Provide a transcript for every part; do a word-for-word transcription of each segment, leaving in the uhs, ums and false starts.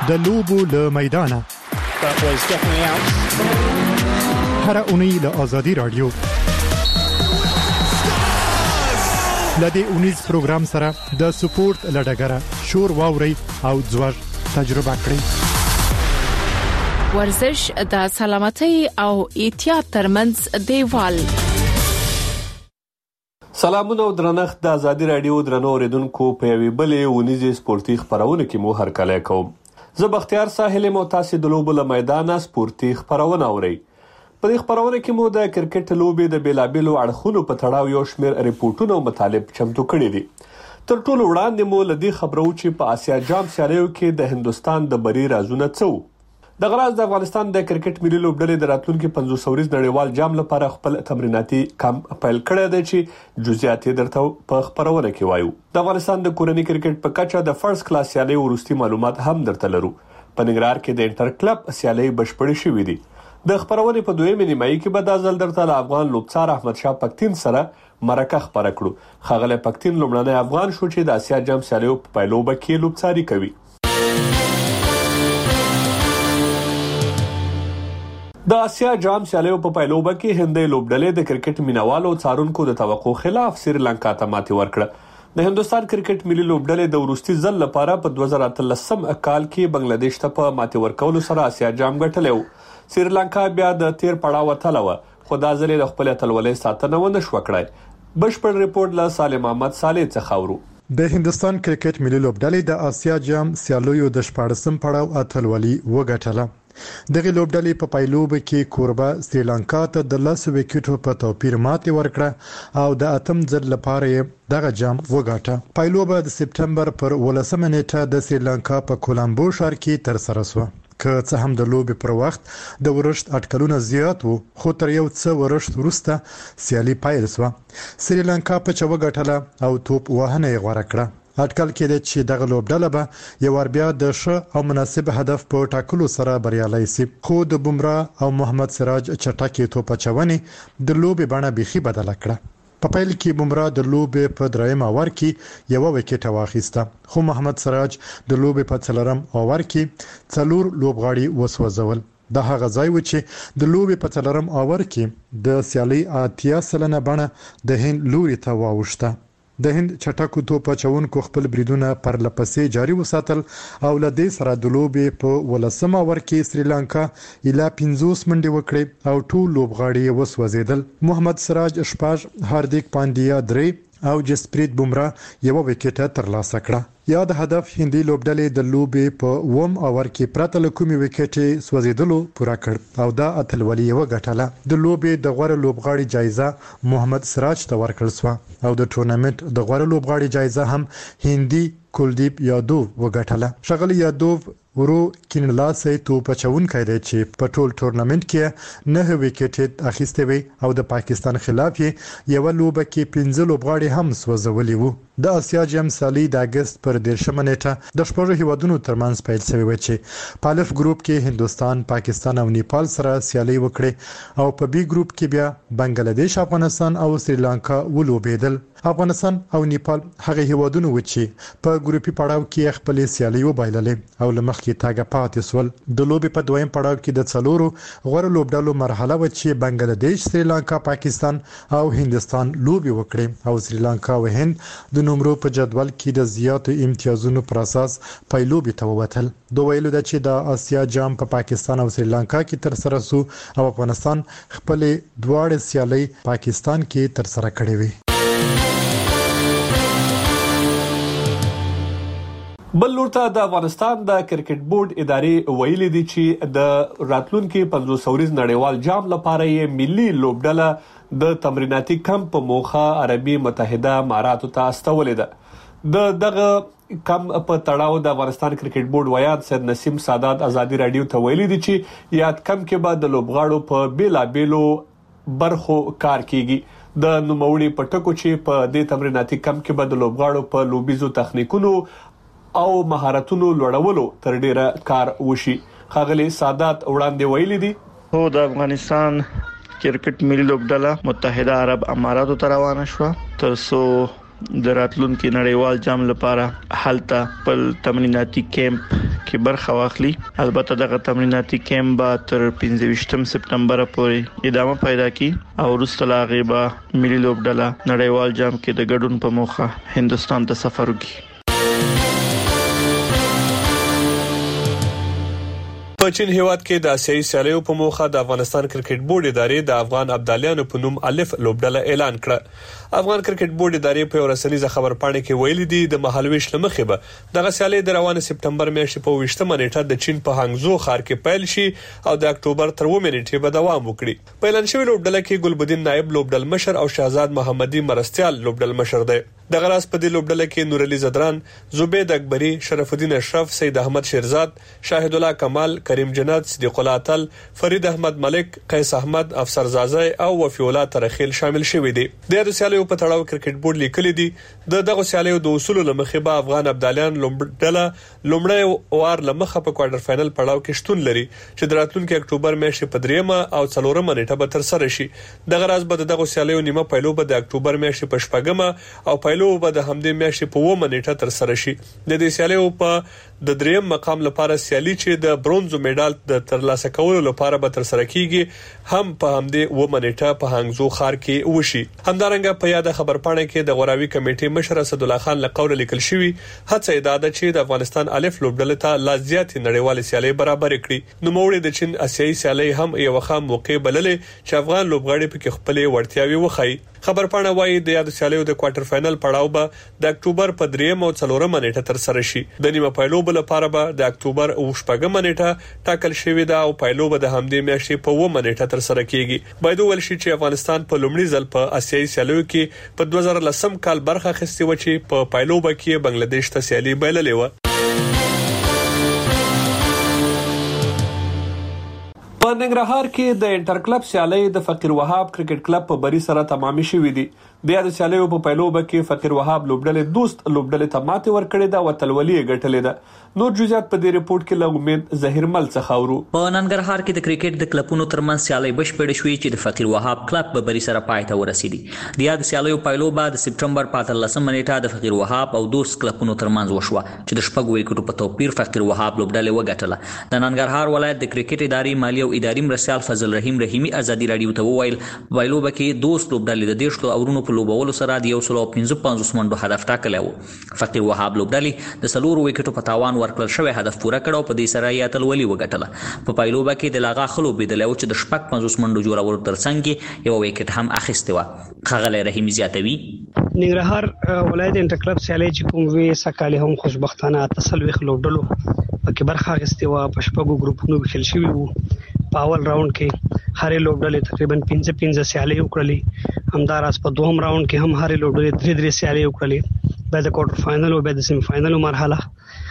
د لوبو له میدانه هر اونۍ له آزادي رادیو لدې اونیز پروګرام سره د سپورت لډګره شور واوري او ځوړ تجربه کړئ. ورزش د سلامتۍ او احتیاط ترمنځ دیوال. سلامونه او درنښت د آزادي رادیو درنو اوریدونکو په یوې بلې اونیزې سپورتي خبرونه کې مو هرکلی کوم. زه بختیار ساحل مو تاسو د لوبو له میدانه سپورتي خبرونه اورئ. په دې خبرونه کې مو د کرکټ لوبې د بیلابیلو اړخونو په تړاو یو شمېر ریپورتونه او مطالب چمتو کړي دي. تر ټولو وړاندې مو له دې خبرو چې په آسیا جام سیالیو کې د هندستان د بری رازونه څه وو. د غراز د افغانستان د کرکټ ملي لوبډلې د راتلونکي پنځوس اوريز نړیوال جام لپاره خپل تمریناتي کمپ پیل کړی دی چې جزئیات یې درته په خبرونه کې وایو. د افغانستان د کورنۍ کرکټ په کچه د فرست کلاس سیالي وروستي معلومات هم درته لرو. په ننګرهار کې د انټر کلب سیالي بشپړې شوې دي. د خبرونه په دویمه نیمایي کې به د ځل درته له افغان لوبڅار احمد شاه پکتین سره مرکه خبره کړو. خغله پکتین لومړنی افغان شو چې د آسیا جام سیالیو په پایلوبه کې لوبڅاری کوي. د آسیا جام سیالیو په پایلوبه کې هندۍ لوبډلې د کرکټ مینوالو څارونکو د توقع خلاف سریلانکا ته ماتې ورکړه. د هندستان کرکټ ملي لوبډلې د وروستي ځل لپاره په دوه زره اتلسم کال کې بنگلاديش ته په ماتې ورکولو سره آسیا جام ګټلی و. سریلانکا بیا د تیر پړاو اتله و خو دا ځل د خپل اتلولۍ ساتنه ونه شو کړای. بشپړ ریپورت له سالم احمد صالح څخه اورو. د هندستان کرکټ ملي لوبډلې د آسیا جام سیالیو د شپاړسم پړاو اتلولي وګټله. دغه لوبډلې په پایلوب کې کوربه سریلانکا ته د لاس وکټو په توپیر ماتې ورکړه او د اتم ځل لپاره دغه جام وګاټه. پایلوب د سپټمبر پر ولسمه نیټه د سریلانکا په کولامبو ښار کې تر سره شو. که څه هم د لوبې پر وخت د ورشت اټکلونه زیات وو خو تر یو څه ورشت وروسته سیالي پیل شوه. سریلانکا په چا وګټله او توپ وهنه یې غوړه کړه. اټکل کېده چې دغه لوبډله به یو ور بیا د ښه او مناسب هدف په ټاکلو سره بریالي شي خو د بومرا او محمد سراج چټکې توپ چونې د لوبې بڼه بيخي بدله کړه. په پیل کې بومرا د لوبې په دریم اوور کې یو وکټ واخیسته خو محمد سراج د لوبې په څلورم اوور کې څلور لوبغاړي وسوځول. د هغه ځای و چې د لوبې په څلورم اوور کې د سیالي اتیا سلنه بڼه د هند لوري ته واوښته. د هند چټکو توپ چونکو خپل بریدونه پر لپسې جاري وساتل او لدې سره د لوبې په ولسم اور کې سریلانکا اله پنځوس منډې وکړې او ټول لوبغاړي وسوځیدل. محمد سراج شپږ، هاردیک پاندیا درې او جسپریت بومرا یو وکټ ترلاسه کړه. یا د هدف هندي لوبډلې د لوبې په ووم اور کې پرته له کومې وکټې سوځیدلو پوره کړ او دا اتلولي وګټله. د لوبې د غوړه لوبغاړي جایزه محمد سراج ته ورکړل شو او د ټورنمنت د غوړه لوبغاړي جایزه هم هندي کلدیپ یادوو وګټله. شغل یادوو ورو کینلاسه توپ چونکای دی چې په ټول ټورنمنت کې نه وکټ اخیسته وي او د پاکستان خلاف یې یو لوبه کې پنځه لوبغاړي هم سوځولي وو. د آسیا جام سیالي د اگست پر دیرشمه نیټه د شپږو هیوادونو ترمنځ پیل شوې و چې په الف ګروپ کې هندستان، پاکستان او نیپال سره سیالي وکړي او په بي ګروپ کې بیا بنگلاديش، افغانستان او سریلانکا ولوبېدل. افغانستان او نیپال هغه هیوادونه و چې په ګروپي پړاو کې خپل سیالي وبایللې او لمخ کې تاګه پاتې سول. د لوبې په دویم پړاو کې د څلورو غوړ لوبډلو مرحله و چې بنگلاديش، سریلانکا، پاکستان او هندستان لوبي وکړي او سریلانکا او هند د نمرو په جدول کې د زیاتو امتیازونو پر اساس پایلوبي ته ووتل. دوی ویلو د چې د آسیا جام په پاکستان او سریلانکا کې تر سره سو او افغانستان خپل دواړه سیالي پاکستان کې تر سره کړې وي. بل لورته د افغانستان د کرکټ بورډ ادارې ویلي دي چې د راتلونکي پنځوس اوريز نړیوال جام لپاره یې ملي لوبډله د تمریناتي کمپ په موخه عربي متحده اماراتو ته استولې ده. د دغه کم په تړاو د افغانستان کرکټ بورډ ویان سید نسیم سادات آزادي رادیو ته ویلي دي چې یاد کم کې به د لوبغاړو په بیلابیلو برخو کار کیږي. د نوموړي په ټکو چې په دې تمریناتي کمپ کې به د لوبغاړو په لوبیزو تخنیکونو او مهارتونو لوړولو تر ډیره کار وشي. خغلی سادات وړاندې ویلي دي هو د افغانستان کرکټ ملي لوبډله متحده عرب اماراتو ته روانه شو تر څو د راتلونکي نړیوال جام لپاره حالت په تمریناتي کیمپ کې برخه واخلي. البته دغه تمریناتي کیمپ به تر پنځه سپتمبر پورې ادامه پیدا کړي او وروسته لا غیبه ملي لوبډله نړیوال جام کې د ګډون په موخه هندستان ته سفر وکړي. په چین هیواد کې د آسیایي سیالیو په موخه د افغانستان کرکټ بورډ ادارې د افغان ابدالیانو په نوم الف لوبډله اعلان کړه. افغان کرکټ بورډ ادارې په ورسنیزه خبرپاڼه کې ویلي دي د مهالويش لمخې به دغه سیالي د روانه سپتمبر میاشتې په ویشتمه نیټه د چین په هانګزو ښار کې پیل شي او د اکتوبر تر اووه نیټې به دوام وکړي. په اعلان شوی لوبډله کې ګلبدین نائب لوبډل مشر او شهزاد محمدي مرستيال لوبډل مشر دی. د غراس په دې لوبډله کې نور علي زدران، زبید اکبری، شرف الدین اشرف، سید احمد شیرزاد، شاهد الله کمال، کریم جنات، صدیق الله اتل، فرید احمد ملک، قیس احمد، افسر زازی او وفی الله ترخیل شامل شوي دي. د سیالیو په تړاو کرکټ بورډ لیکلي دي د دغه سیالیو د اصول لمخې به افغان ابدالیان لوبډله لومړی وار لمخه په کوارټر فائنل پړاو کې شتون لري چې د راتلونکي اکتوبر میاشتې په دریمه او څلورمه نیټه به تر سره شي. د غراس به دغه سیالیو نیمه پایلو به د اکتوبر میاشتې په شپږمه او پایلو به د همدې میاشتې په اوومه نیټه تر سره شي. د دې سیالیو په د دریم مقام لپاره سیالي چې د برونز میډال د ترلاسه کولو لپاره به تر سره کیږي هم په همدې اوومه نیټه په هانګزو ښار کې وشي. همدارنګه په یاد خبرپاڼه کې د غوراوي کمیټې مشر اسد الله خان لقول لیکل شوی هڅه ادا ده چې د افغانستان الف لوبډله ته لا زیات نړیوال سیالي برابر کړي. نو موړي د چین آسیایي سیالي هم یو خام موقع بللې چې افغان لوبغاړي په کې خپل وړتیاوي وخی. خبرپاڼه وايي د یاد سیالیو د کوارټر فائنل پړاو به د اکتوبر په دریم او څلورمه نیټه تر سره شي. د نیمه پایلو بل لپاره به د اکتوبر او شپږمه نیټه ټاکل شوې ده او پایلو به د همدې میاشتې په اوومه نیټه تر سره کیږي. باید ول شي چې افغانستان په لومړي ځل په آسیایي سیالیو کې په دوه زره لسم کال برخه اخیستې و چې په پایلو به کې بنگلاديش ته سیالي بایللې و. په ننګرهار کې د انټر کلب سیالي د فقیر وهاب کرکټ کلب په بری سره تمامي شوې دي. د یاد سیالیو په پایلوبه کې فقیر وهاب لوبډلې دوست لوبډلې ته ماته ورکړې ده او تلولي ګټلې ده. نور جزئیات په دې ریپورت کې له امید ظهیر مل څخه اورو. په ننګرهار کې د کرکټ د کلبونو ترمنځ سیالي بشپړې شوې چې د فقیر وهاب کلب په بری سره پای ته ورسېدي. د یاد سیالیو پایلوبه د سپټمبر په اتلسمه نیټه د فقیر وهاب او دوست کلبونو ترمنځ وشوه چې د شپږ ویکټو په توپیر فقیر وهاب لوبډلې وګټله. د ننګرهار ولایت د کرکټ ادارې مالی او اداري مرستيال فضل رحیم رحیمی ازادي رادیو ته وویل پایلوبه کې دوست لوبډلې د دیشلو اورونو په لوبولو سره د یو سل او پنځه پنځوس منډو هدف ټاکلی و. فقیر وهاب لوبډلې د څلورو ویکټو په تاوان ورکړل شوی هدف پوره کړ او په دې سره یې اتلولي وګټله. په پایلوبه کې د لاغا خلو بيدل او چې د شپږ پنځوس منډو جوړولو ترڅنګ یو ویکټ هم اخیسته و. خغل رحیمی زیاتوي ننګرهار ولایت انټر کلب سیالي چې کوم وی سکاله هم خوشبختانه تسلوي خلوډلو پکې برخه اخیسته و. په شپږو ګروپونو کې خل شوی وو. په اول راوند کې هرې لوبډلې تقریبا پنځه پنځه سیالي وکړلې. همداراز په دوهم راوند کې هم هرې لوبډلې درې درې سیالي وکړلې. بعد د کوارټر فائنل او بعد د سیمی فائنل مرحله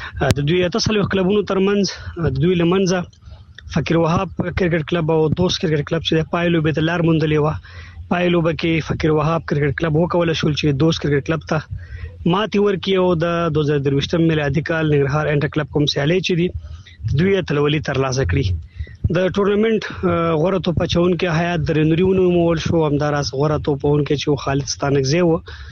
د دوی تسلوي کلبونو ترمنځ د دوی لمنځه فقیر وهاب کرکټ کلب او دوست کرکټ کلب چې د پایلو به د لار مونډلې و. پایلو به کې فقیر وهاب کرکټ کلب وکول شول چې دوست کرکټ کلب ته ماتي ورکیو. د دوه زره درویشتم میلادي کال ننګرهار انټر کلب کوم سیالي چې دي دوی تلولي ترلاسه کړی. د ټورنمنت غوړه توپ چون کې حیات درنوريونو مول شو. همداراز غوړه توپون کې چې خالد ستانکزی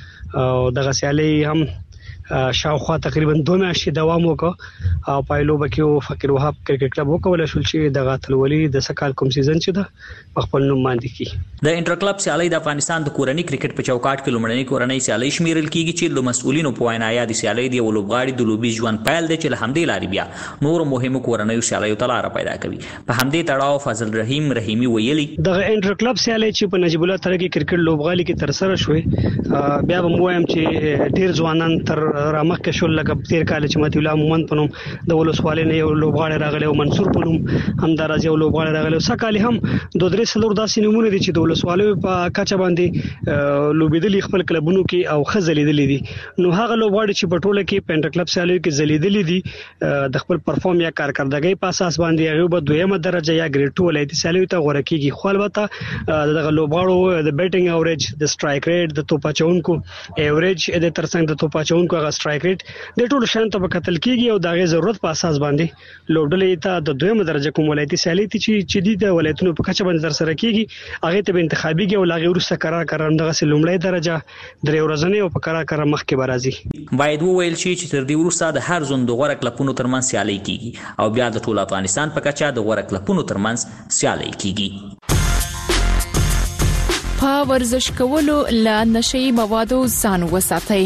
و او دغه سیالي هم شاوخوا تقریبا دوه میاشتې دوام وکړ او پایلوبه کې فقیر وهاب کرکټ کلب وکول شول چې دغه تلولي د سکال کوم سیزن چې ده خپل نوم باندې کی. د انټر کلب سیالي د افغانستان د کورنۍ کرکټ په چوکاټ کې لومړنۍ کورنۍ سیالي شمیرل کیږي چې د مسؤلینو په وینا یا د سیالي دی ولوبغاړي د لوبي ژوند پیل دی چې له همدې لارې بیا نور مهمه کورنۍ سیالي ته لار پیدا کوي. په همدې تړاو فضل رحیم رحیمی ویلي د انټر کلب سیالي چې په نجیب الله ترکی کرکټ لوبغالي کې تر سره شوې بیا به وایم چې ډیر ځوانان تر رامخ کې شول لکه تیر کال چې متي الله مومن پنوم د ولسوالۍ نه یو لوبغاړی راغلی او منصور پنوم همداراز یو لوبغاړی راغلی. سکالي هم دوه درې سلور داسې نمونه دي چې د ولسوالۍ په کچه باندې لوبېدلي خپل کلبونو کې او خزلیدلې دي. نو هغه لوبغاړي چې په ټوله کې پینټر کلب سیالیو کې زلیدلې دي د خپل پرفارم یا کارکردګۍ په اساس باندې هغه به دویمه درجه یا ګریډ ټو ولایتي سیالیو ته غوړه کیږي. خو البته دغه لوبغاړو د بیټینګ اوریج د سټرایک ریټ د توپاچونکو اوریج د ترڅنګ د توپاچونکو دغه سټرایک ریټ د ټولو شان ته قتل کیږي او دغه ضرورت په اساس باندې لوبډلې ته د دویمه درجه کوم ولایتي سیالي چې چې د ولایتونو په کچه باندې تر سره کیږي هغه ته به انتخابي او لاغي ورسره قرار قرار دغه لومړی درجه درې ورځې او په قرار قرار مخکې برازي. باید وویل شي چې تر دې وروسته د هر زون د غوړه کلپونو ترمنځ سیالي کیږي او بیا د ټول افغانستان په کچه د غوړه کلپونو ترمنځ سیالي کیږي. په ورزش کولو له نشئی موادو ځان وساتئ.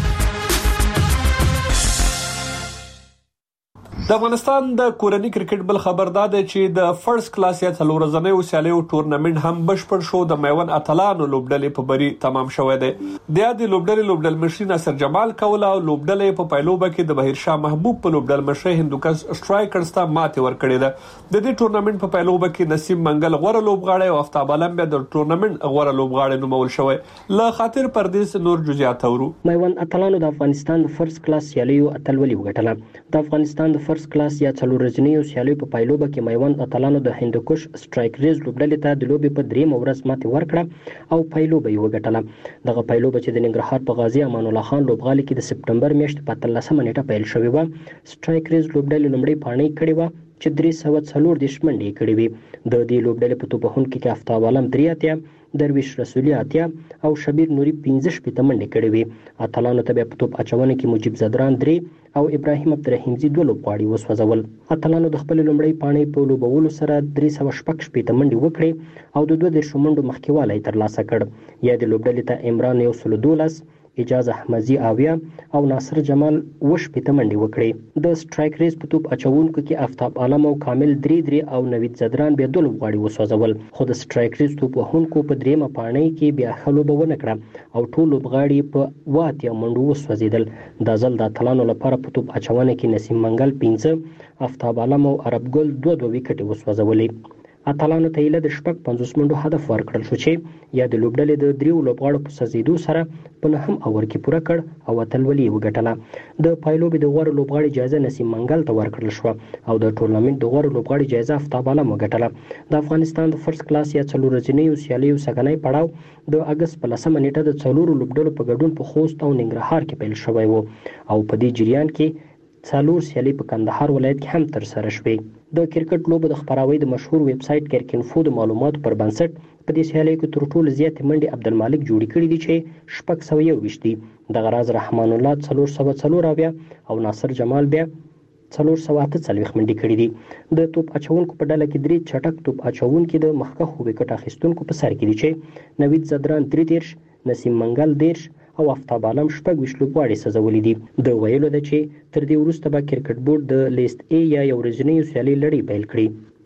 د افغانستان د کورنی کرکټ بل خبر ده چې د فرست کلاس یا څلور ورځې سیالیو ټورنمنت هم بشپړ شو. د میوند اتلانو لوبډلې په بری تمام شوه ده. د یاد لوبډلې لوبډل مشر ناصر جمال کولا او لوبډلې په پایلوبه کې د بهیر شاه محبوب په لوبډل مشر هندوکش سټرایکرز ته ماته ورکړې ده. د دې ټورنمنت په پایلوبه کې نسیم منګل غوړه لوبغاړی او افتاب عالم به د ټورنمنت غوړه لوبغاړی نومول شوی. له خاطر پردیس نور جزئیات اورو. میوند اتلانو د افغانستان د فرست کلاس سیالیو اتلولي وګټله. د افغانستان د فرست کلاس یا څلور ورځې سیالیو په پایلوبه کې میوند اتلانو د هندوکش سټرایکرز لوبډلې ته د لوبې په دریم ورځ ماته ورکړه او پایلوبه یې وګټله. دغه پایلوبه چې د ننګرهار په غازی امان الله خان لوبغالي کې د سپټمبر میاشتې په اتلسمه نیټه پیل شوې و. سټرایکرز لوبډلې لومړی پاڼۍ کړې و چې درې سوه څلور دېرش منډې کړې وې. د دې لوبډلې په توپ وهونکو کې افتاب عالم درې اتیا، درویش رسولي اتیا او شبیر نوري پنځه شپېته منډې کړې وې. اتلانو ته بیا په توپ اچونه کې مجيب زدران درې او ابراهیم عبدالرحیمزي دوه لوبغاړي وسوځول. اتلانو د خپل لومړی پاڼۍ په لوبولو سره درې سوه شپږ شپېته منډې وکړې او د دوه دېرشو منډو مخکېوالی ترلاسه کړ. یا د لوبډلې ته عمران یو سل دولس، اجاز احمدزي اویا او ناصر جمال اوه شپېته منډې وکړې. د سټرایکرز په توپ اچونکو کې افتاب عالم او کامل درې درې او نوید زدران بیا دوه لوبغاړي وسوځول. خو د سټرایکرز توپ وهونکو په دریمه پاڼۍ کې بیا ښه لوبه ونه کړه او ټول لوبغاړي په اوه اتیا منډو وسوځېدل. دا ځل د اتلانو لپاره په توپ اچونه کې نسیم منګل پنځه، افتاب عالم او عرب ګل دوه دوه ویکټې وسوځولې. اتلانو ته یې د شپږ پنځوس منډو هدف ورکړل شو چې یا د لوبډلې د دریو لوبغاړو په سوځېدو سره په نهم اوور کې پوره کړ او اتلولي یې وګټله. د پایلوبې د غوره لوبغاړي جایزه نسیم منګل ته ورکړل شوه او د ټورنمنټ د غوره لوبغاړي جایزه افتاب عالم وګټله. د افغانستان د فرست کلاس یا څلور ورځنیو سیالیو سږنی پړاو د اګست په لسمه نیټه د څلورو لوبډلو په ګډون په خوست او ننګرهار کې پیل شوی و او په دې جریان کې څلور سیالي په کندهار ولایت کې هم ترسره شوې. د کرکټ لوبو د خپراوي د مشهور ویب سایټ کرکینفو د معلوماتو پر بنسټ په دې سیالۍ کې تر ټولو زیاتې منډې عبدالمالک جوړې کړې دي چې شپږ سوه یو ویشت دي. دغه راز رحمان الله څلور سوه څلور اویا او ناصر جمال بیا څلور سوه اته څلوېښت منډې کړې دي. د توپ اچونکو په ډله کې درې چټک توپ اچونکي د مخکښو ویکټ اخیستونکو په سر کې دي چې نوید زدران درې دېرش، نسیم منګل دېرش او افتاب عالم شپږ ویشت لوبغاړي سوځولي دي. د ویلو ده چې تر دې وروسته به کرکټ بورډ د لیست ای یا یو ورځنیو سیالۍ لړۍ پیل کړي.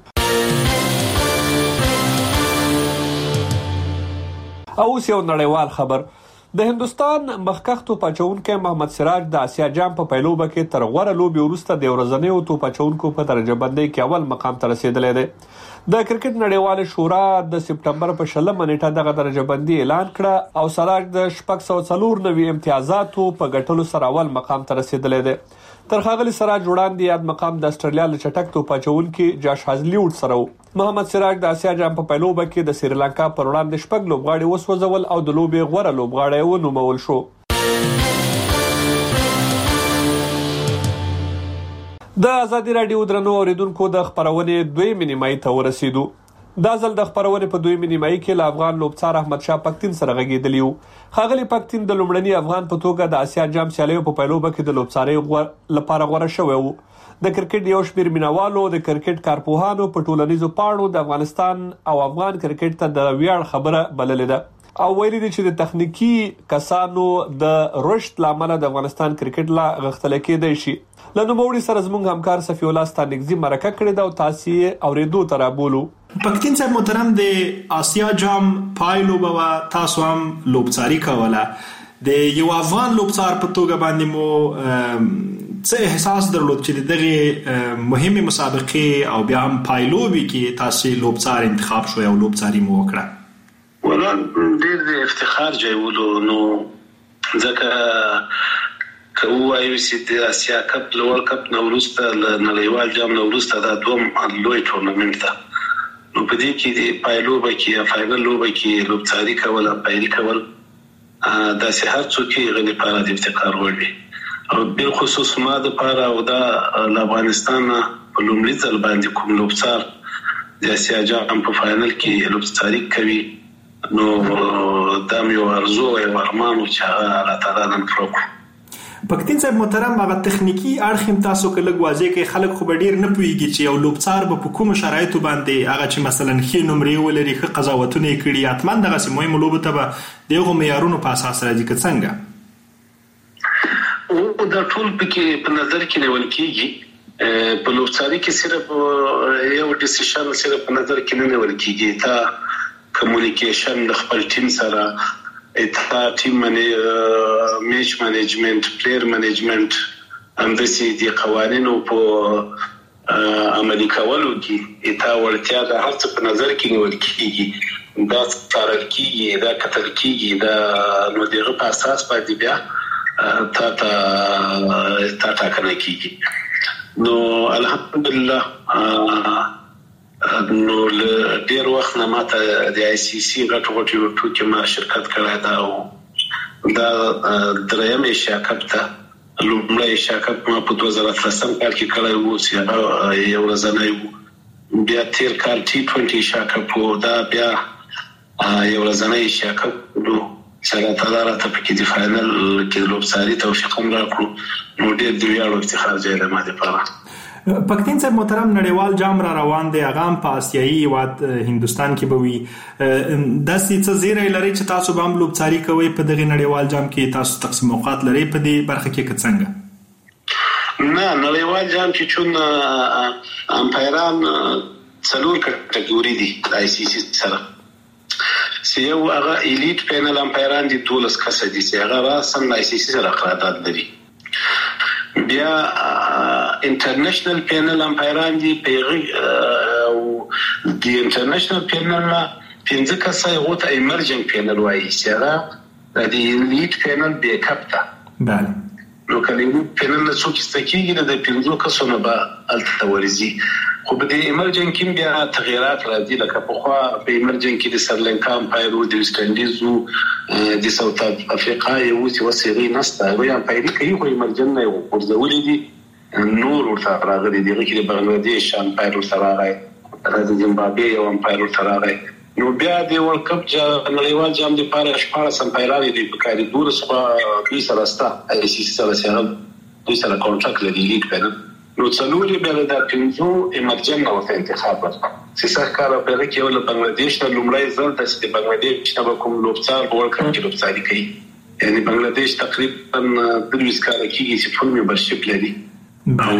او اوس یو نړیوال خبر. د هندوستان مخکښ توپ اچونکی محمد سراج د اسیا جام په پیلوبه کې تر غوره لوبې وروسته د ورځنیو توپ اچونکو په درجه بندۍ کې اول مقام ته رسیدلی دی. د کرکټ نړیوال شورا د سپټمبر په شلمه نیټه دغه درجه بندي اعلان کړه او سراج د شپږ سوه څلور نوي امتیازاتو په ګټلو سره اول مقام ته رسیدلی دی. تر ښاغلي سراج وړاندې یاد مقام د اسټرالیا له چټک توپ اچونکي جاش هازلیوډ سره و. محمد سراج د اسیا جام په پیلوبه کې د سریلانکا پر وړاندې شپږ لوبغاړي وسوځول او د لوبې غوره لوبغاړی ونومول شو. د ازادي راډیو درنو اوریدونکو د خبرونې دویمې نیمایي ته ورسیدو. دا ځل د خبرونې په دویمې نیمایي کې له افغان لوبڅار احمد شاه پکتین سره غږېدلی وو. ښاغلي پکتین د لومړني افغان په توګه د اسیا جام سیالیو په پیلوبه کې د لوبڅارۍ لپاره غوره شوی وو. د کرکټ یو شمېر مینوالو د کرکټ کارپوهانو په ټولنیزو پاڼو د افغانستان او افغان کرکټ ته د ویاړ خبره بللې ده او ویلي دي چې د تخنیکی کسانو د رشد لامل د افغانستان کرکټ لا غښتلی کېدی شي. له نوموړي سره زموږ همکار صفي الله ستانکزي مرکه کړې ده او تاسو یې اورېدو ته رابولو. پکتین صاحب محترم، د آسیا جام پایلوبه و تاسو هم لوبڅاري کوله. د یو افغان لوبڅار په توګه باندې مو څه احساس درلود چې دغه مهمه مسابقه او بیا هم پایلوبي کې تاسو لوبڅار انتخاب شو او لوبڅاري مو وکړه؟ ولا ډېر د افتخار ځای ولو نو ځکه که وایو چې د اسیا کپ له ورلد کپ نه وروسته له نړیوال جام نه وروسته دا دوم لوی ټورنمنټ ده. نو په دې کې د پایلوبه کې یا فاینل لوبه کې لوبڅاري کول او پیل کول داسې هر څوک یې غوښتل لپاره د افتخار وړ وي. او بل خصوص ما د پاره او د افغانستان په لومړي ځل باندې کوم لوبڅار د اسیا جام په فائنل کې لوبڅاري کوي نو د یو ارزو او ارمانو چې الله تعالی نن فرق پکتین صاحب محترم هغه تخنیکی اړخ تاسو کله غواځي کې خلک خو ډیر نه پويږي چې یو لوبڅار په کوم شرایطو باندې هغه چې مثلا خې نمرې ولري خې قضاوتونه کړي اتمن دغه سیمه ملوب ته دغه معیارونو په اساس راځي که څنګه او دا ټول پکې په نظر کې نیول کیږي په لوبڅاري کې صرف یو ډیسیژن صرف په نظر کې نه نیول کیږي تا کمیونیکیشن د خپل ټیم سره اتا ټیم منی میچ منیجمنت پلیئر منیجمنت اندسي دي قوانینو په عملي کولو کې اتا ورتیا د هر څه په نظر کې نیول کیږي دا څارل کیږي دا کتل کیږي دا نو دغه په اساس باندې بیا تا تا تا تا کنه کیږي نو الحمدلله نو ډیر وخت نه ماته د آی سی سی غټ غټ یو ټوکی ما شرکت کړی دا او دا درېمه شاکپ ته لومړی شاکپ ما په دوه زره اتلسم کال کې کړی وو چې یو ورځنی بیا تیر کال ټي ټوینټي شاکپ وو دا بیا یو ورځنی شاکپ نو سره تعالی ته په کې د فائنل کې لوبڅاري توفیق هم راکړو نو ډیر دی ویاړو افتخار ځای له ما لپاره پکتین صاحب محترم نړیوال جام را روان دی اغام په آسیایي هیواد هندستان کې بوي داسې څه زیری لري چې تاسو به هم لوبڅاري کوئ په دغه نړیوال جام کې تاسو تقسیم اوقات لري په دې برخه کې څنګه نه نړیوال جام کې چون امپایران څلور کټګوري دي د آی سی سی سره سیو هغه الیټ پینل امپایران دي دولس کسه دي چې هغه راسم آی سی سی سره قرارداد لري بیا انټرنیشنل پینل امپایران دي پیغه او د انټرنیشنل پینل ما پنځه کسه یو ته ایمرجنګ پینل وایي چې هغه د الیټ پینل بیک اپ ته بله نو کله پینل له څوک استکیږي د پنځو کسو نه به الته ورزي خو په دې ایمرجنګ کې بیا تغیرات راځي لکه په خوا په ایمرجنګ کې د سرلنکا امپایر او د ویسټ انډیز د ساوث افریقا یو څه وسیری نسته وي امپایر کوي خو ایمرجنګ نه ورزولې دي نور ورته راغلي دي کې د بنگلاديش امپایر ورته راغی د زیمبابوې یو امپایر ورته راغی نو بیا د ورلد کپ نړیوال جام د پاره شپږ امپایران دي په کاري دور سره دوی سره ستا آی سی سی سره سره دوی سره کانټراکټ لري لیګ پنه نو څلوري بیا د پنځو ایمرجنګ او انتخاب ورته چې څنګه کار په کې یو له بنگلاديش ته لومړی ځل د بنگلاديش نه کوم لوبڅار په ورلد کپ کې لوبڅاري کوي یعنی بنگلاديش تقریبا د ویس کار کوي چې فول ممبرشپ لري او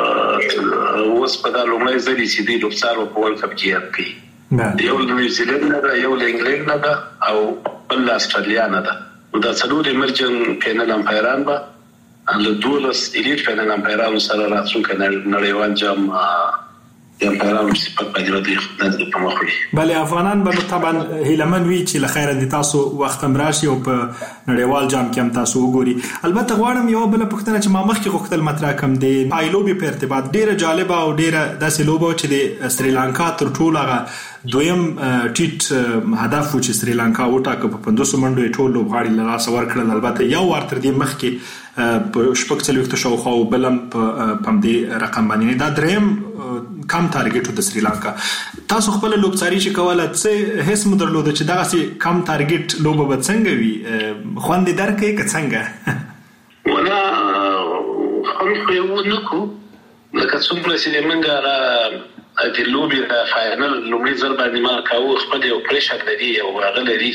اوس په دا لومړی ځل چې د لوبڅار په ورلد کپ کې کوي یو د نیوزیلند نه ده یو د انګلند نه ده او بل استرالیا نه ده نو دا څلور ایمرجنګ پینل امپایران به له دولس الیټ پینل امپایرانو سره راتلونکي نړیوال جام د امپایرانو صفت باندې د خدای په مخ وي بله افغانان به طبعا هیلمن وی چې لخير دي تاسو وخت هم راشي او په نړیوال جام کې هم تاسو وګوري البته غواړم یو بل پوښتنه چې ما مخکې غوښتل مطرح کوم دی پایلوبي په ارتباط ډیره جالبه او ډیره داسې لوبه چې د سریلانکا تر ټولو هغه دویم ټیټ هدف و چې سریلانکا وټاکه په پندوس منډو ټول لوبغاړي له لاس ورکړل البته یو ورتر دی مخکې په شپږ څلوېښت شاوخوا بلم په پمدې رقم باندې دا دریم کم ټارګټ د سریلانکا تاسو خپل لوبڅاري چې کوله څه هیڅ مدرلود چې دغه سي کم ټارګټ لوبه به څنګه وي خوند درکې که څنګه ولا خو یو نکو لکه څومره چې موږ را د لوبي د فائنل لومړي ځل باندې ما کاوه خپل یو پریشر لري او هغه لري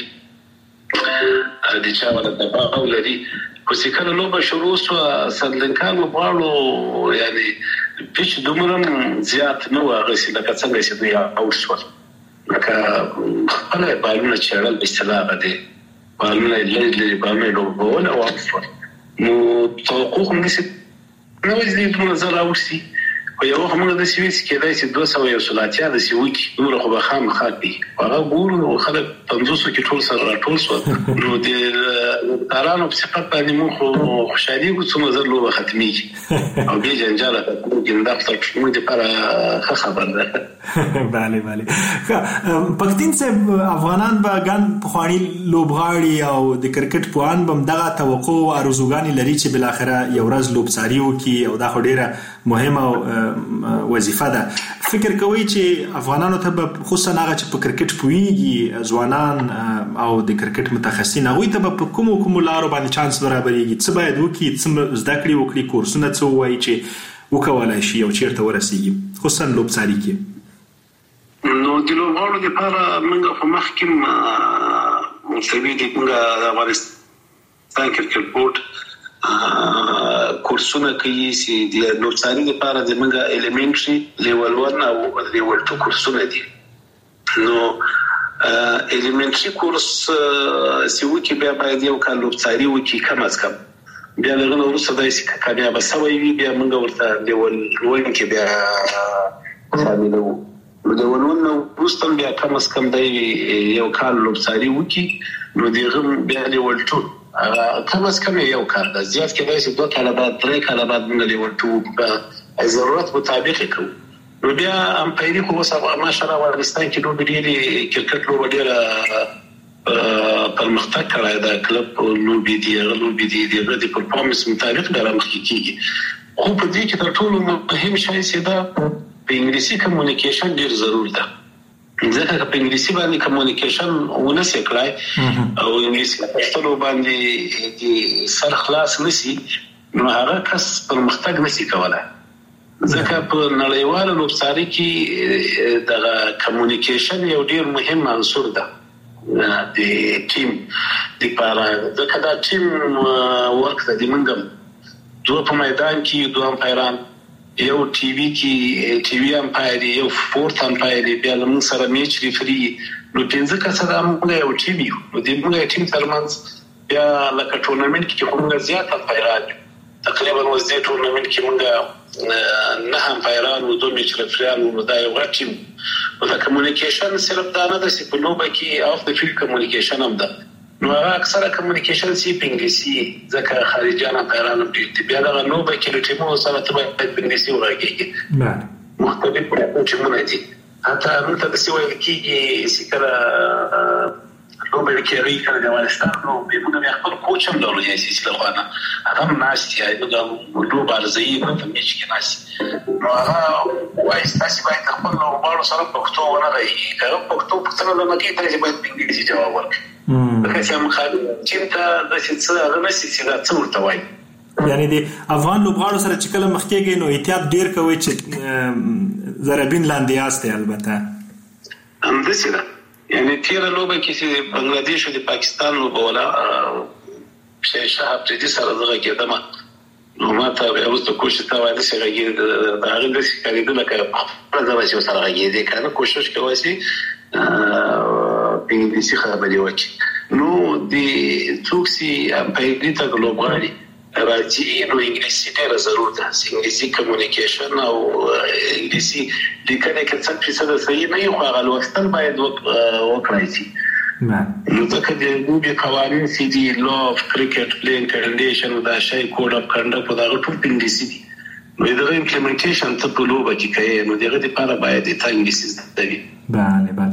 د چا ولا د باغ لري خو چې کله لوبه شروع شو سرلنکا وباړو یعنی پیچ دومره زیات نو هغه چې لکه څنګه چې دوی اوټ شو لکه خپل بالونه چړل په اصطلاح باندې بالونه لږ لږ بالونه لوبول او اوټ نو توقع هم نشي نو دې په نظر اوسي خو یو هم د سویس کې دای چې دوه سوه یو سلاتیا د سویکی نور خو به خام خاطي هغه ګورو خلک پنځوس کې ټول سره راټول شو نو د تارانو په صفات باندې مو خو خوشالي کو څو نظر لو ختمي او به جنجاله کې دا څه موږ لپاره خبر ده. bale bale پښتين صاحب افغانان به ګان پخوانی لوبغاړي او د کرکټ پوان بم دغه توقع او ارزوګانی لري چې بل اخره یو ورځ لوبساري وکي او دا خو ډیره مهمه وظیفه ده. فکر کوي چې افغانانو ته خصوصا هغه چې په کرکټ پويږي ځوانان او د کرکټ متخصصین هغه ته په کوم کوم لارو باندې چانس برابرېږي څه باید وکي څه زده کړې وکړي کورسونه څه وایي چې وکولای شي او چیرته ورسیږي خصوصا لوبساري کې. نو د لوبغاړو لپاره موږ په مخکې مسوي د موږ د افغانستان کرکټ بورډ کورسونه کوي چې د لوبساري لپاره د موږ الیمنټري لیول ون او لیول ټو کورسونه دي. نو الیمنټري کورس چې وکي بیا باید یو کال لوبساري وکي کم از کم بیا لغونه ورسره دایسي کامیاب سوي وي بیا موږ ورته لیول ون کې بیا شاملو نو د ولون وروستم بیا کم از کم دی یو کال لوبساري وکي نو دغه بیا لیول ټو کم از کم یو کال د زیات کې دایسي دوه کال بعد درې کال بعد موږ لیول ټو په ضرورت مطابق کوو. نو بیا امپایري خو وسه ماشاءالله افغانستان کې نو ډېری کرکټ لوب ډېره پرمختګ کړی دا کلب لوبي دی لوبي دی د پرفورمنس مطابق درامخ کیږي. خو په دې کې تر ټولو مهم شی چې دا په انګلیسي کمیونیکیشن ډیر ضروري ده. ځکه په انګلیسي باندې کمیونیکیشن ونسې کړای او انګلیسي په باندې د سر خلاص نسی نو هغه کس پرمختګ نسی کولای. ځکه په نړیواله لوبساري کې د کمیونیکیشن یو ډیر مهم عنصر ده د ټیم لپاره. ځکه دا ټیم ورک د منګم دوه په میدان کې دوه امپایران یو ټي وي کې ټي وي امپایر یو فورث امپایر بیا موږ سره میچ ریفري نو پنځه کسه د موږ یو ټیم یو نو د موږ ټیم ترمنځ بیا لکه ټورنمنت کې موږ زیات امپایران تقریبا وځي ټورنمنت کې موږ نه امپایران او دوه میچ ریفریان نو دا یو غټ ټیم او د کمیونیکیشن صرف دا نه د سپلوبه کې اف د فیلډ کمیونیکیشن هم ده. نو هغه اکثره کمیونیکیشن سی په انګلیسي ځکه خارجيانه پیرانو دي بیا دا نو به کې ټیمو سره ته په انګلیسي ورغږیږي. بله مختلف ټیمونه دي حتی نو ته د سوي کې سکره نو به کې ری کړه د افغانستان نو به موږ خپل کوچ هم درلود یې سلسله خوانه هغه ناشتي ایدو د لو بارزي په میچ کې ناشتي نو هغه وایي تاسو باید خپل لوبغاړو سره پښتو ونه غږی کړو پښتو پښتو نه مګي ته باید په انګلیسي جواب ورکړي. لکه چې مخالف ټیم ته د څه هغه نشي چې دا څه ورته وایي. یعنی د افغان لوبغاړو سره چې کله مخ کېږي نو احتیاط ډیر کوي چې زربین لاندې یاسته البته هم دسه یعنی تیر لوبه کې چې بنگلاديش او د پاکستان لوبه ولا شي شهاب دې سره دغه کېدمه نو ماته اوس د کوشش ته وایي چې راګي د هغه د سکرېدل لکه په ځای چې سره راګي دې کنه کوشش کوي چې انګلیسي خبرې وکړي. نو د توکسي امپایري ته لوبغاړي راځي نو انګلیسي ډېره ضرورت ده. انګلیسي کمیونیکیشن او انګلیسي د کله کې څه څه د صحیح نه یو هغه وختل باید وکړای شي. نو ځکه د لوبي قوانين سي دي لو اف کرکټ پلیینګ کنډیشن دا شی کوډ اف کنډکټ دا ټول انګلیسي دي. نو دا امپلیمنټیشن ته په لوبه کې کوي نو دغه لپاره باید د انګلیسي زده وي. بله بله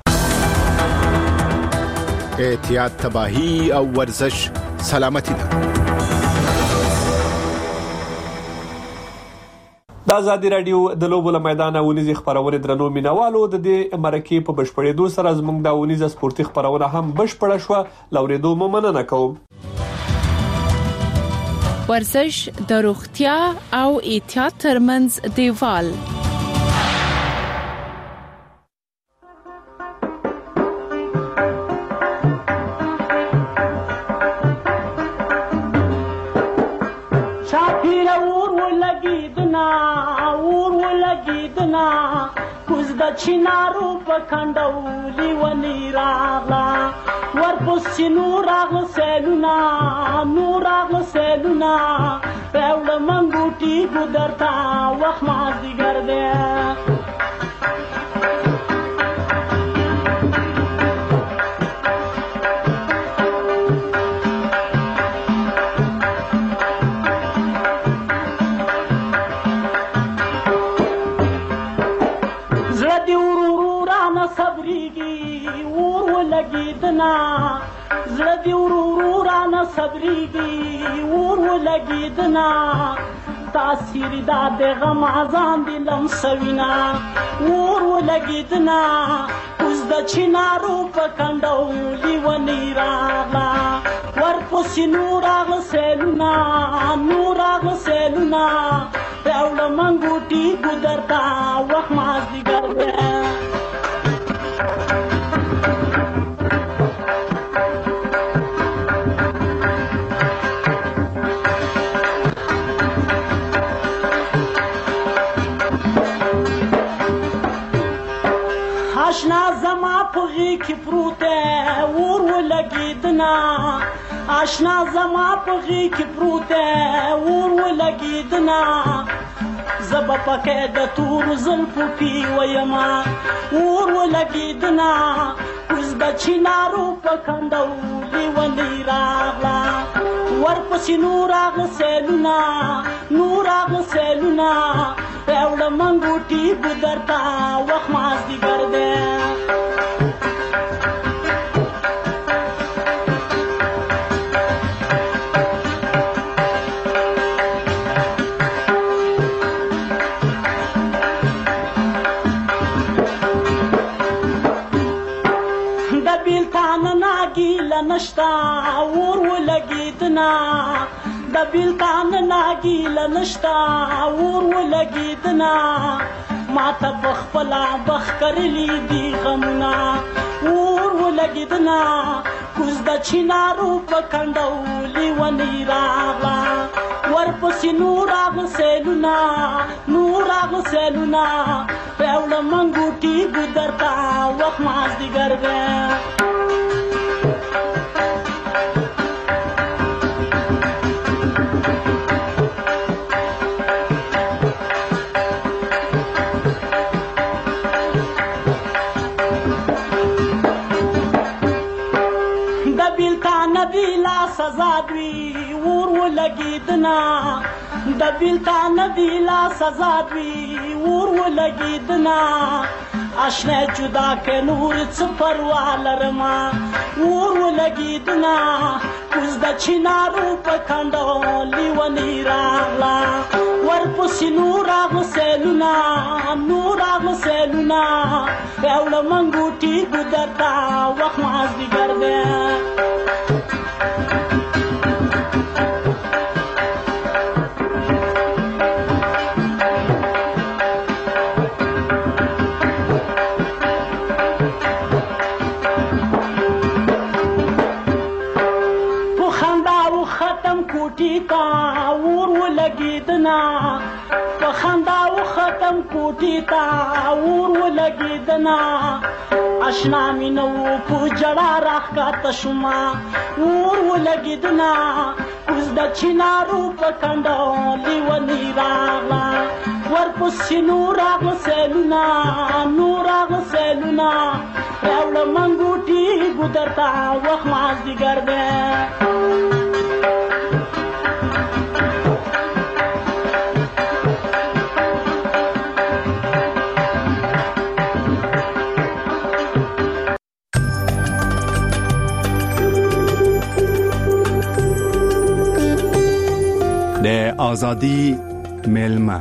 احتیاط تباہی او ورزش سلامتی ده. د ازادي رادیو د لوبو له میدانه ونیزي خبرونه درنو مینوالو د دې مرکې په بشپړېدو سره زموږ د ونیزه سپورتي خبرونه هم بشپړه شو لوریدو مو مننه کوم. ورزش د روغتیا او احتیاط ترمنځ دیوال ور ولګي دنا ور ولګي لګیدنا کوز د چینارو په کندولي ونی راغلا ورپسې نور راغله سیلونه نور راغله سیلونه راوړه منګوټي ګودرته وخت مازدیګر دی زړه دی ورو رانه صبرېږي ور ولګېدنا تاثیر دا د غم ځان دې لمسوینا ور ولګېدنا اوس د چینارو په کنډولي ونې راغله ورپسې نور راغله سیلونه نور راغله سیلونه راوړه منګوټي ګودرته وخت مازدیګر دی آشنا زما په غېږ کې پروت دی ور ولګېدنا آشنا زما په غېږ کې پروت دی ور ولګېدنا زه به پکې د تورو زلفو پیوه یمه ور ولګېدنا اوس د چینارو په کنډولي ونې راغله ورپسې نور راغله سیلونه نور راغله سیلونه راوړه منګوټي ګودرته وخت مازدیګر دی د بیلتان ناګیله نشته ور ولګېدنا د بیلتان ناګیله نشته ور ولګېدنا ماته په خپله بخ کرلي دي غمونه ور ولګېدنا کوز د چینارو په کنډولي ونې راغله ورپسې نور راغله سیلونه نور راغله سیلونه راوړه منګوټي ګودرته وخت مازدیګر دی سزا دوی ور ولګېدنا د بیلتان دی لا سزا دوی ور ولګېدنا آشنا جدا که نور څه پروا لرمه ور ولګېدنا کوز د چینارو په کنډولي ونې راغله ورپسې نور راغله سیلونه نور راغله سیلونه راوړه منګوټي ګودرته وخت مازدیګر دی ور ولګېدنا په خندا و ختم کوټې ته ور ولګېدنا آشنا مې نه و په ژړا راښکته شومه ور ولګېدنا اوس د چینارو په کنډولي ونې راغله ورپسې نور راغله سیلونه نور راغله سیلونه راوړه منګوټي ګودرته وخت مازدیګر دی د آزادی میلمه.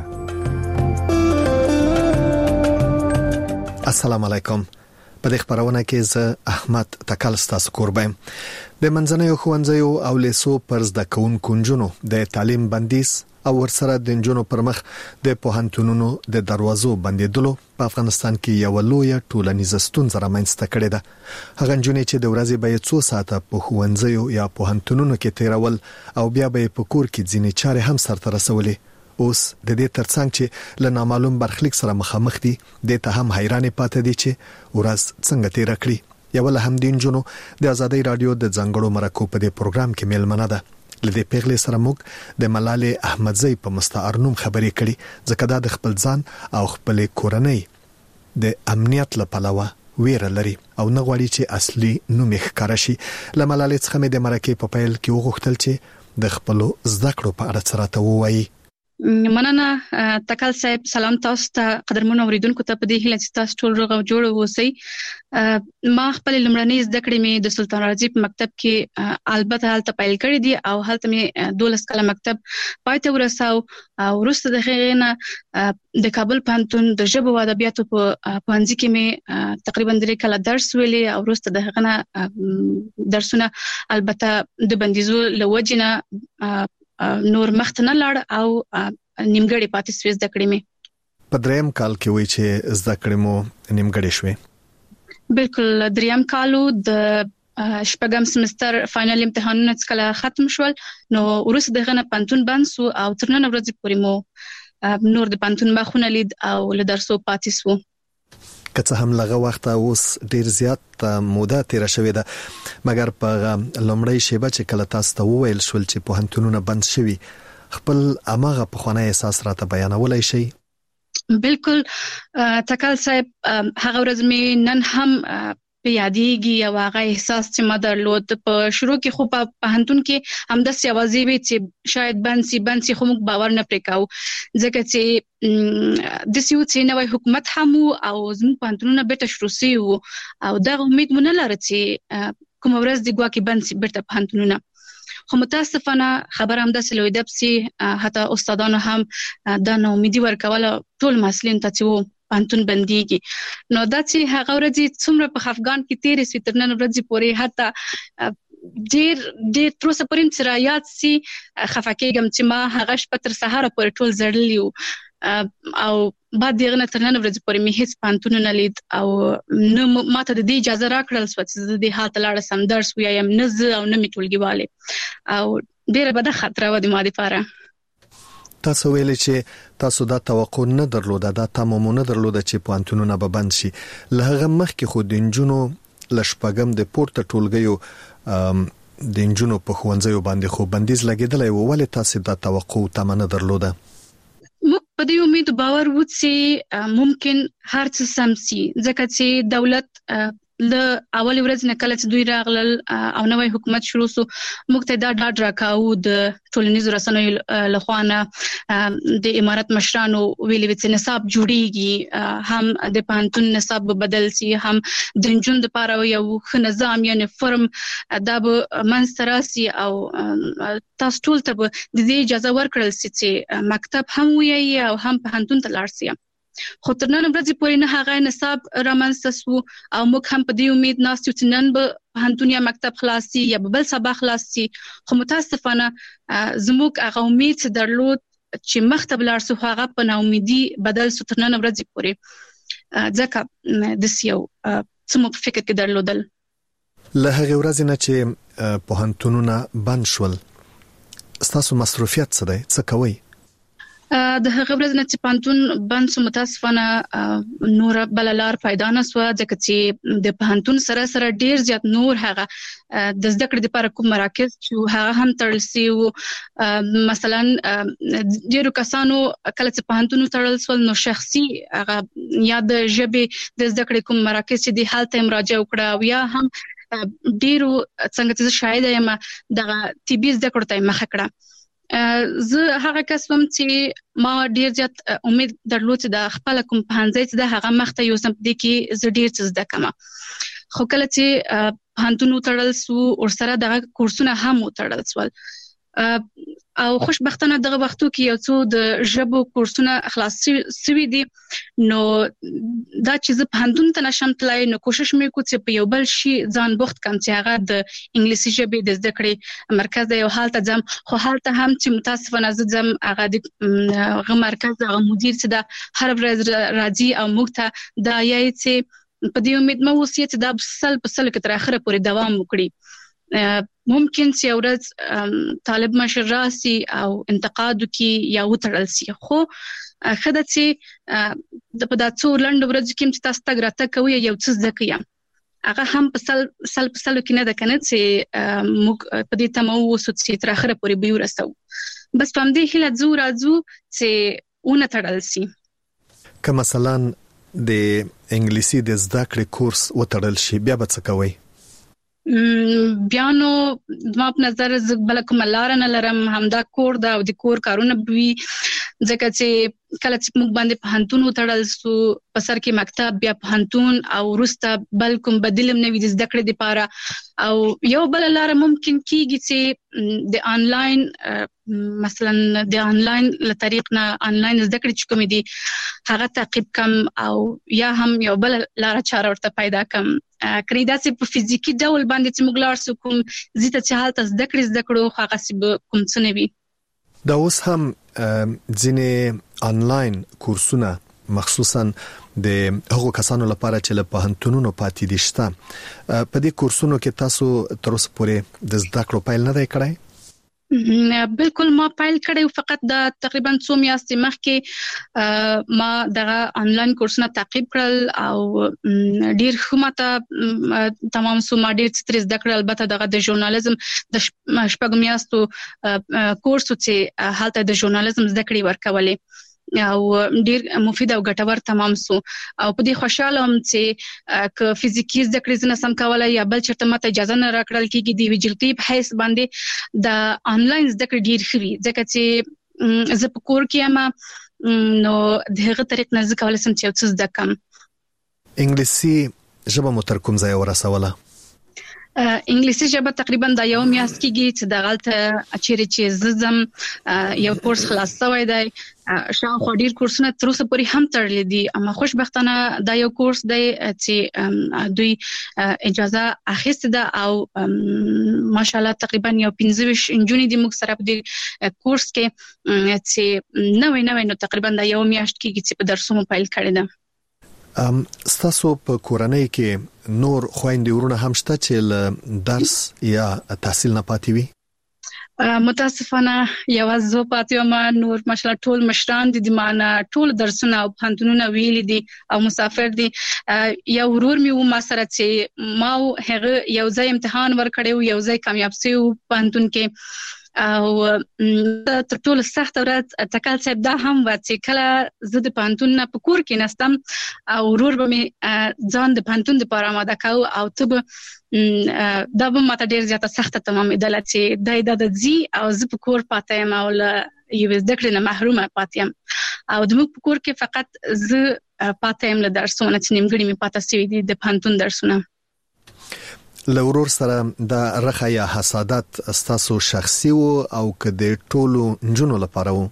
السلام علیکم. په دې خبرونه کې زه احمد تکل ستاسو کوربم. د منځنیو ښوونځیو او لیسو پر زده کوونکو نجونو د تعلیم بندیز او ورسره د نجونو پر مخ د پوهنتونونو د دروازو بندیدلو په افغانستان کې یو لوی ټولنیز ستونزه رامنځته کړې ده. هغه نجونې چې د ورځې به څو ساعته په ښوونځیو یا پوهنتونونو کې تیرول او بیا به په کور کې ځینې چارې هم سرته رسولې، اوس د دې ترڅنګ چې له نامعلوم برخلیک سره مخامخ دي د ته هم حیرانې پاتې دي چې ورځ څنګه تیر کړی. یو له هم دین جنو د ازادي رادیو د ځنګړو مرکو په دې پروګرام کې میلمنه ده. لدې پیغلې سره موږ د ملالې احمدزی په مستعار نوم خبرې کړي ځکه دا د خپل ځان او خپل کورنۍ د امنیت لپاره ویره لري او نه غواړي چې اصلي نوم یې ښکاره شي. له ملالې څخه مې د مرکې په پیل کې وغوښتل چې د خپل زده کړو په اړه څه راته ووایي. مننه تکل صاحب، سلام تاسو ته قدرمن اوریدونکو ته په دې هیله چې تاسو ټول روغ او جوړ اوسئ. ما خپل لمړنۍ زده کړې مې د سلطان رازي په مکتب کې البته هلته پیل کړې دي او هلته مې دولس کاله مکتب پای ته ورساو او وروسته د هغې نه د کابل پوهنتون د ژبو او ادبیاتو په پوهنځي کې مې تقریبا درې کاله درس ویلي او وروسته د هغه نه درسونه البته د بندیزو له وجې نه نور مخته نه لاړ او نیمګړې پاتې سوې زده کړې مې. په دریم کال کې وایي چې زده کړې مو نیمګړې شوې؟ بالکل، دریم کالو د شپږم سمستر فائنل امتحانونه څکله ختم شول نو وروسته دغه نه پانتون بند سو او تر نن ورځې پورې مو نور د پانتون مخونه لید او له درسو پاتې سو. که څه هم لغه وخت اوس ډیر زیات موده تیر شوې ده، مګر په لومړی شیبه چې کله تاسو ته وویل شول چې پوهنتونونه بند شوي، خپل اماغه په خونه احساس راته بیانولای شي؟ بالکل تکل صاحب، هغه ورځ مې نن هم په یادېږي او هغه احساس چې ما درلود. په شروع کې خو په پوهنتون کې همداسې اوازې وې چې شاید بند سي بند سي، خو موږ باور نه پرې کوو ځکه چې داسې و چې نوی حکومت هم و او زموږ پوهنتونونه بیرته شروع سوي وو او دغه امید مو نه لرله چې کومه ورځ د ګواکې بند سي بیرته پوهنتونونه. خو متاسفانه خبره همداسې لویده پسې حتی استادانو هم دا ناامیدي ورکوله ټول محصلینو ته چې و پوهنتون بندېږي. نو دا چې هغه ورځې څومره په خفګان کې تېرې سوې تر نن ورځې پورې حتی ډېر ډېر تر اوسه پورې چې را یاد سي خفه کېږم چې ما هغه شپه تر سهاره پورې ټول زړلي وو او بعد دغه نه تر نن ورځې پورې مې هېڅ پوهنتون نه لید او نه ماته د دې اجازه راکړل سوه چې زه دې حال ته لاړه سم درس ووایم، نه زه او نه مې ټولګیوالې، او ډېره بده خاطره وه د ما دپاره. تاسو ویلي چې تاسو دا توقع نه درلوده، دا تمه مو نه درلوده چې پوهنتونونه به بند شي. له هغه مخکې خو د نجونو له شپږم د پورته ټولګیو د نجونو په ښوونځیو باندې خو بندیز لګېدلی و، ولې تاسو دا توقع تمه نه درلوده؟ موږ په دې امید باور و چې ممکن هر څه سم سي ځکه چې دولت له اول ورځ نه کله چې دوی راغلل او نوی حکومت شروع سو، موږ ته دا ډاډ راکاوه د ټولنیزو رسنیو لخوا نه، د امارت مشرانو ویلي وو چې نصاب جوړیږي، هم د پوهنتون نصاب به بدل سي، هم د نجونو دپاره یو ښه نظام یا یونیفورم دا به منځته راسي او تاسو ټول ته به د دې اجازه ورکړل سي چې مکتب هم ووایي او هم پوهنتون ته لاړ سي. خو تر نن ورځې پورې نه هغه نصاب رامنځته سو او موږ هم په دې امید ناست یو چې نن به پوهنتون یا مکتب خلاص سي یا به بل سبا خلاص سي. خو متاسفانه زموږ هغه امید چې درلود چې مخته به لاړ سو هغه په ناامیدي بدل سو تر نن ورځې پورې، ځکه داسې یو څه مو په فکر کې درلودل. له هغې ورځې نه چې پوهنتونونه بند شول، ستاسو مصروفیت څه دی؟ څه کوئ؟ د هغه ورځ نه چې پوهنتون بند سو متاسفانه نور بله لار پیدا نه سوه ځکه چې د پوهنتون سره سره ډېر زیات نور هغه د زده کړې دپاره کوم مراکز چې هغه هم تړل سوي وو. مثلا ډېرو کسانو کله چې پوهنتون وتړل سول نو شخصي هغه یا د ژبې د زده کړې کوم مراکز چې دي هلته یې مراجعه وکړه او یا هم ډېرو څنګه چې زه شاهده یم دغه طبي زده کړو ته یې مخه کړه. زه هغه کس وم چې ما ډیر زیات امید درلود چې د خپل کوم پوهنځی چې د هغه مخته یوسم دي کې زه ډیر څه زده کوم. خو کله چې پوهنتون وتړل سو ورسره دغه کورسونه هم وتړل سول او خوشبختانه دغه وختو کې یو څو د ژبو کورسونه خلاص سوي دي، نو دا چې زه پوهنتون ته نشم تللی نو کوشش مې وکړو چې په یو بل شي ځان بوخت کړم چې هغه د انګلیسي ژبې د زده کړې مرکز دی او هلته ځم. خو هلته هم چې متاسفانه زه ځم هغه د هغه مرکز هغه مدیر چې دا هر ورځ راځي او موږ ته دا یایي چې په دې امید مه اوسئ چې دا سل په سل کې تر اخره پورې دوام وکړي. ممکن چې ورځ طالب مشر راسي او انتقاد وکي یا وتړل سي خو خدای چې د په داتو لند ورځ کې چې تاسو تګ راته کوي یو څه زده کیم هغه هم په سل سل په سل کې نه ده کنه چې موږ په دې تمو وسو چې تر اخره پورې به ورسو بس په دې هله زو راځو چې اون تړل سي که مثلا د انګلیسي د زده کړې کورس وتړل شي بیا به څه کوي بیا نو زما په نظر بل کوم لار نه لرم همدا کور دا او د کور کارونه وي ځکه چې کله چې موږ باندې په هنتون وتړل سو په سر کې مکتب بیا په هنتون او ورسته بل کوم بدیلم نه وي د زده کړې لپاره او یو بل لار ممکن کیږي چې د انلاین مثلا د انلاین له طریق نه انلاین زده کړې کوم دي هغه تعقیب کم او یا هم یو بل لار چاره ورته پیدا کم کړي دا چې په فزیکی ډول باندې چې موږ لار سو کوم زیاته چې حالت زده کړې زده کړو هغه چې کوم څه نه وي دا اوس هم ځینې انلاین کورسونه مخصوصا د هغو کسانو لپاره چې له پوهنتونونو پاتې دي شته په دې کورسونو کې تاسو تر اوسه پورې د زده کړو پیل نه دی کړی بالکل ما پیل کړی فقط د تقریبا څو میاشتې مخکې ما دغه انلاین کورسونه تعقیب کړل او ډیر ښه ماته تمام سو ما ډیر ستر زده کړل البته دغه د ژورنالیزم د شپږ میاشتو کورس چې حالت د ژورنالیزم زده کړې ورکولې او ډیر مفید او ګټور تمام سو او په دې خوشاله هم چې ک فزیکی زده کړې نه سم کولای یا بل چرته ماته اجازه نه راکړل کیږي د ویجلټی په حیث باندې د انلاین زده کړې ډیر خوي ځکه چې زه په کور کې یم نو دغه طریق نه زده کولای سم چې څه زده کوم انګلیسي ژبه مو تر کوم ځای ورسوله انګلیسي ژبه تقریبا د یو میاشت کېږي چې د غلطه اچيري چې ززم یو کورس خلاص شوی دی شاوخوا ډیر کورسونه تر اوسه پورې هم تړلي دي اما خوشبختانه دا یو کورس دی چې دوی اجازه اخیسته ده او ماشاءالله تقریبا یو پنځه ویشت انجونې د موږ سره په دې کورس کې چې نوې نوې نو تقریبا د یو میاشت کېږي چې په درسونو پیل کړی ده ام ستاسو په کورنۍ کې نور خويندې ورونه هم شته چې درس یا تحصیل نه پاتې وي متاسفانه یوازې زه پاتې یم نور ماشاءالله ټول مشران دي د معنا ټول درسونه او پوهنتونونه ویلي دي او مسافر دي یو ورور مې و ما سره چې ما هغه یو ځای امتحان ورکړی یو ځای کامیاب شو پوهنتون کې او تر ټولو سخت ورځ تکل صاحب دا هم و چې کله زه د پوهنتون نه په کور کې نستم او ورور به مې ځان د پوهنتون لپاره آماده کاوه او ته به دا به ماته ډېر زیاته سخته تمامېدله چې دی دا د ځي او زه په کور پاتې یم او له یوې زده کړې نه محرومه پاتې یم او زموږ په کور کې فقط زه پاتې یم له درسونه چې نیمګړي مې پاته سوي دي د پوهنتون درسونه لورور سره د رخه یا حسادت استاسو شخصي او که د ټولو نجونو لپاره وو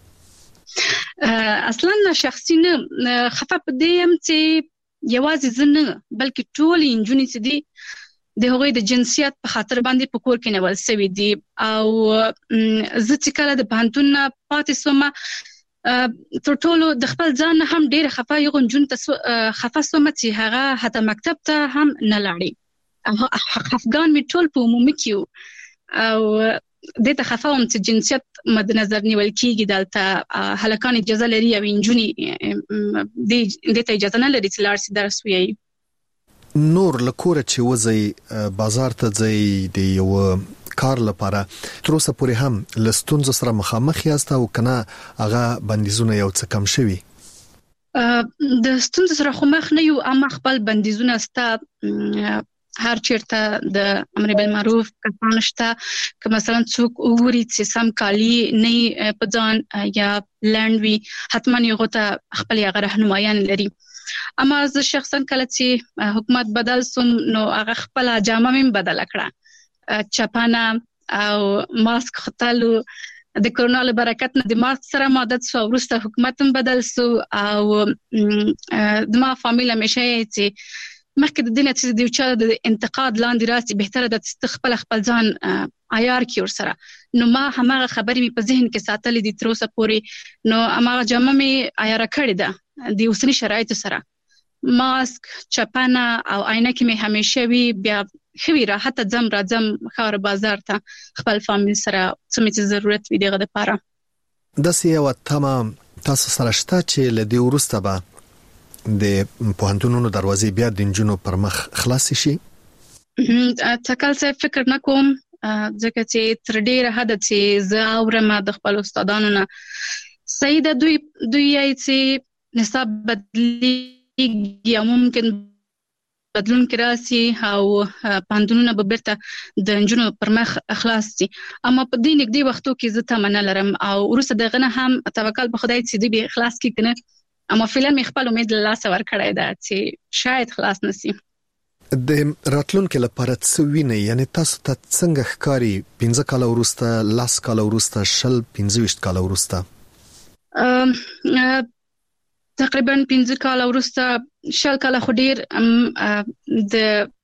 اصلا شخصي نه خفه پدې هم چې یوازې زنه بلکې ټول نجونې چې دي د هغوی د جنسیت په خاطر باندې په کور کې نیول شوی دي او زه چې کله د پوهنتون نه پاتې شوم تر ټولو د خپل ځان هم ډېر خفه یو نجون ته خفه شوم چې هغه حتی مکتب ته هم نه لاړې خفګان می ټول په عمومي کې او د ته خفاوم چې جنسیت مد نظر نیول کیږي دلته هلکان اجازه لري او انجونی د ته اجازه نه لري چې لارسي درس وایي نور لکوره چې وځي بازار ته ځي د یو کار لپاره تر اوسه پورې هم لستونز سره مخامخ یاست او کنه هغه بندیزونه یو څه کم شوي د ستونز سره مخ نه یو اما خپل بندیزونه ستا هر چیرته د امر بالمعروف کسان شته که مثلا څوک وګوري چې سم کالی نه پځان یا لند وی حتما یو ته خپل هغه راهنمایان لري اما زه شخصا کله چې حکومت بدل سوم نو هغه خپل جامه مې بدل کړه چپانا او ماسک ختلو د کرونا له برکت نه د ماسک سره مدد سو ورسته حکومت هم بدل سو او د ما فامیل همیشه چې مخکې د دنیا چې د یو چا د انتقاد لاندې راسي بهتره ده چې خپل خپل ځان عیار کړي ورسره نو ما هماغه خبرې مې په ذهن کې ساتلې دي تر اوسه پورې نو هماغه جامه مې عیاره کړې ده د اوسني شرایطو سره ماسک چپنه او عینکې مې همیشه وي بیا خوي راحت ځم راځم خار بازار ته خپل فامیل سره څه چې ضرورت وي دغه لپاره. د سیاو تمام تاسو سره شته چې لدی ورسته به د پوهنتونونو دروازې بیا د انجونو پر مخ خلاص شي؟ تکل څه فکر نکوم ځکه چې تر ډیره حد چې زه اورم د خپل استادانو نه سیده دوی دوی یې چې نصاب بدلی یا ممکن بدلون کې راسي او پاندونونه به بیرته د انجونو پر مخ خلاص دي، اما په دې نږدې وختو کې زه تمنه لرم او وروسته دغه نه هم توکل په خدای چې دې به خلاص کې کنه، اما فعلا مې خپل امید له لاسه ورکړی ده چې شاید خلاص نشي. د راتلونکو لپاره څه ویني، یعنی تاسو ته څنګه ښکاری پنځه کال وروسته، لاس کال وروسته، شل پنځه ویشت کال وروسته؟ تقریبا پنځه کال وروسته شل کال خو ډیر د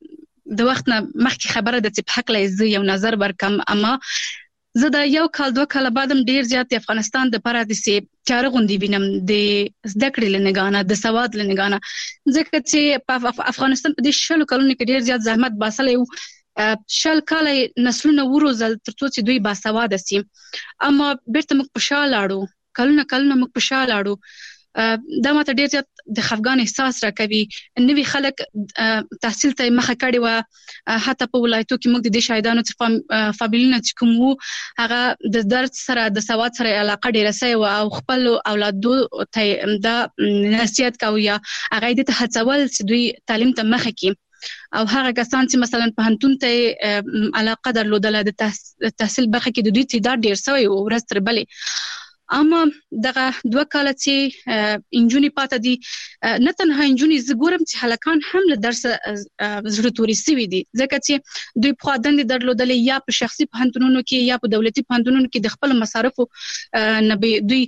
د وخت نه مخکې خبره ده چې په حق لای زه یو نظر ورکم، اما زه د یو کال دوه کال بعدم ډیر زیات د افغانستان د لپاره د سي تیار غوندي وینم د زده کړې لنګانه د سواد لنګانه، ځکه چې په افغانستان په دې شلو کلونو کې ډیر زیات زحمت باسل یو شل کال نسلونه وروزل ترڅو چې دوی باسواده سي، اما بیرته موږ په شا لاړو، کلونه کلونه موږ په شا لاړو. دا ماته ډیر زیات د خفګان احساس راکوي. نوی خلک تحصیل ته مخه کړي و، حتی په ولایتو کې موږ د دې شاهدانو چې فامیلونه چې کوم وو هغه د درس سره د سواد سره علاقه ډیره سي و او خپل اولادو ته دا نصیحت کوي یا هغه دې ته هڅول چې دوی تعلیم ته مخه کړي او هغه کسان چې مثلا په هنتون ته علاقه درلودله د تحصیل برخه کې د دوی تعداد ډیر سوی او ورځ تر بلې، اما دغه دوه کال چې انجونی پاته دي نه تنها انجونی زګورم چې هلکان هم له درس زړه توري سوي دي، ځکه چې دوی په خدای درلودلې یا په شخصي پوهنتونونو کې یا په دولتي پوهنتونونو کې د خپل مصارفو نه دوی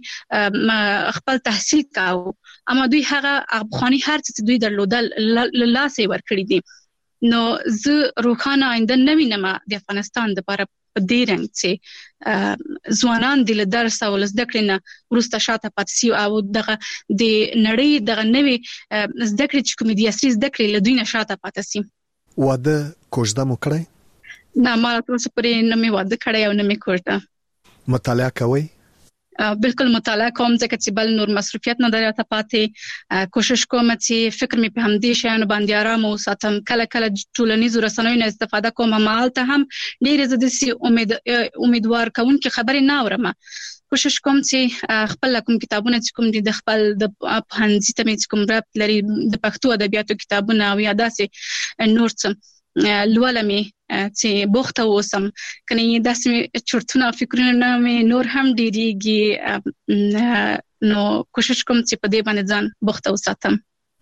خپل تحصیل کاوه، اما دوی هغه افغاني هر څه دوی درلودل لاسه ورکړي دي. نو زه روخانه آینده نوینم د افغانستان لپاره په دې رنګ چې ځوانان د درس او زده کړې نه وروسته شاته پاتې سي او دغه د نړۍ دغه نوې زده کړې چې کوم دي اصلي زده کړې له دوی نه شاته پاتې سي. واده کوژده مو کړی؟ نه، ما تاسو پرې نه مې واده کړی او نه مې کوژده. مطالعه کوئ؟ بالکل مطالعه کوم، ځکه چې بل نور مصروفیت نه درته پاتې، کوشش کوم چې فکر مې په همدې شیانو باندې آرام وساتم. کله کله ټولنیزو رسنیو نه استفاده کوم، مالته هم ډېر زده سي امید امیدوار کوونکې خبرې نه اورم. کوشش کوم چې خپل کوم کتابونه چې کوم دي د خپل د پوهنځي ته چې کوم رابط لري د پښتو ادبیاتو کتابونه او یا داسې نور څه لولمې چې بوخته اوسم، کني داسې چورتونه فکرونه مې نور هم ډېریږي، نو کوشش کوم چې په دې باندې ځان بوخته وساتم.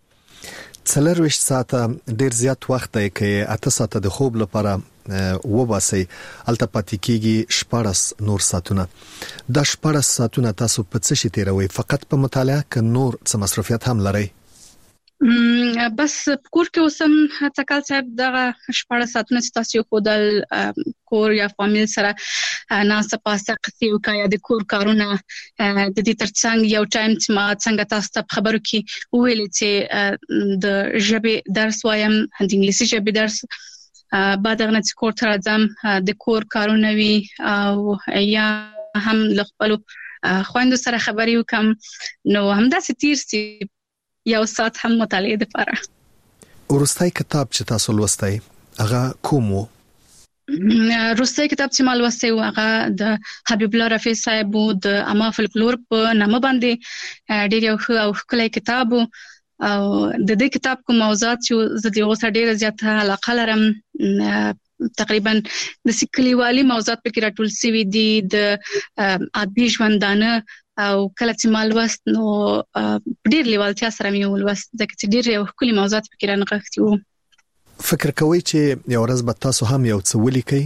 څلرویشت ساعته ډېر زیات وخت دی کې اته ساعته د خوب لپاره وباسي، الته پاتې کېږي شپاړس نور ساعتونه. دا شپاړس ساعتونه تاسو په څه شي تیروي؟ فقط په مطالعه که نور څه مصروفیت هم لرئ؟ بس کور کې اوسم تکل صاحب دغه شپږ ساعتونه چې تاسو خودل کور یا فامیل سره ناسه پاسه قصې وکړه د کور کارونه د دې ترڅنګ یو ټایم چې ما څنګه تاسو ته خبرو کې ویل چې د ژبې درس وایم، د انګلیسي ژبې درس بعد هغه چې کور ته راځم د کور کارونه وی او یا هم له خپل خويندو سره خبرې وکم، نو همداسې تیر سي یو ساعت هم مطالعه لپاره. ورستای کتاب چې تاسو لوستای هغه کوم وو؟ روسي کتاب چې ما لوستی و هغه د حبیب الله رفیع صاحب د اما فلکلور په نامه باندې ډېر یو ښه او ښکلی کتاب و او د دې کتاب کوم موضوعات چې زه د اوسه ډېر زیاته علاقه لرم، تقریبا د سکلیوالي موضوعات پکې راټول شوي دي، د عادي ژوندانه او کله چې ما لوست نو ډېر لیوالتیا سره مې ولوست، ځکه چې ډېر یو ښکلي موضوعات پکې رانغښتي وو. فکر کوئ چې یو ورځ به تاسو هم یو څه ولیکئ؟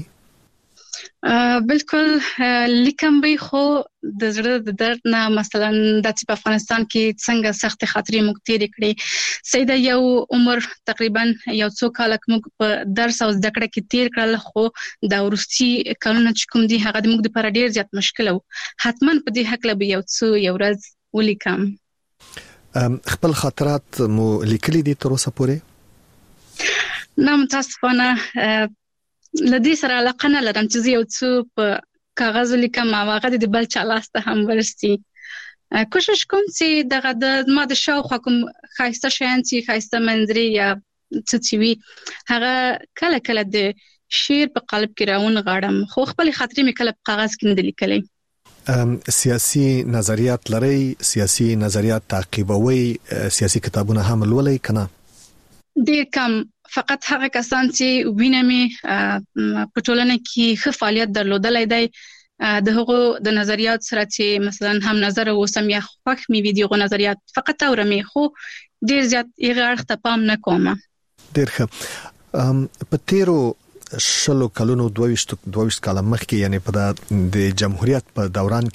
بالکل لیکم به، خو د زړه د درد نه مثلا د چې په افغانستان کې څنګه سخت خاطرې موږ تیر کړې، سیده یو عمر تقریبا یو څو کال موږ په درس او زده کړه کې تیر کړل، خو د ورستي کلونه چې کوم دي هغه د موږ لپاره ډیر زیات مشکل وو. حتما په دې حق له یو څو یو ورځ ولیکم. خپل خاطرات مو لیکلي دي تر اوسه پورې؟ نه متاسفانه لدې سره علاقه نه لرم چې یو څه په کاغذ لیکم او هغه د بل چا لاس ته هم ورسي. کوشش کوم چې دغه د ما د شاوخوا کوم ښایسته شیان چې ښایسته منظرې یا څه چې وي هغه کله کله د شعر په قالب کې راونغاړم، خو خپل خاطرې مې کله په کاغذ کې نه دي لیکلې. سیاسي نظریات لري، سیاسي نظریات تعقیبوي، سیاسي کتابونه هم لولئ کنه؟ ډېر کم، فقط هغه کسان چې وینم په ټولنه کې ښه فعالیت درلودلی دی د هغو د نظریات سره چې مثلا هم نظر اوسم یا خوښ مې وي دغه نظریات فقط اورم، خو ډېر زیات یې اړخ ته پام نه کوم. ډېر ښه. په تیرو شلو کلونو دویشت دویشت کال مخکې یعنی په د جمهوریت په دوران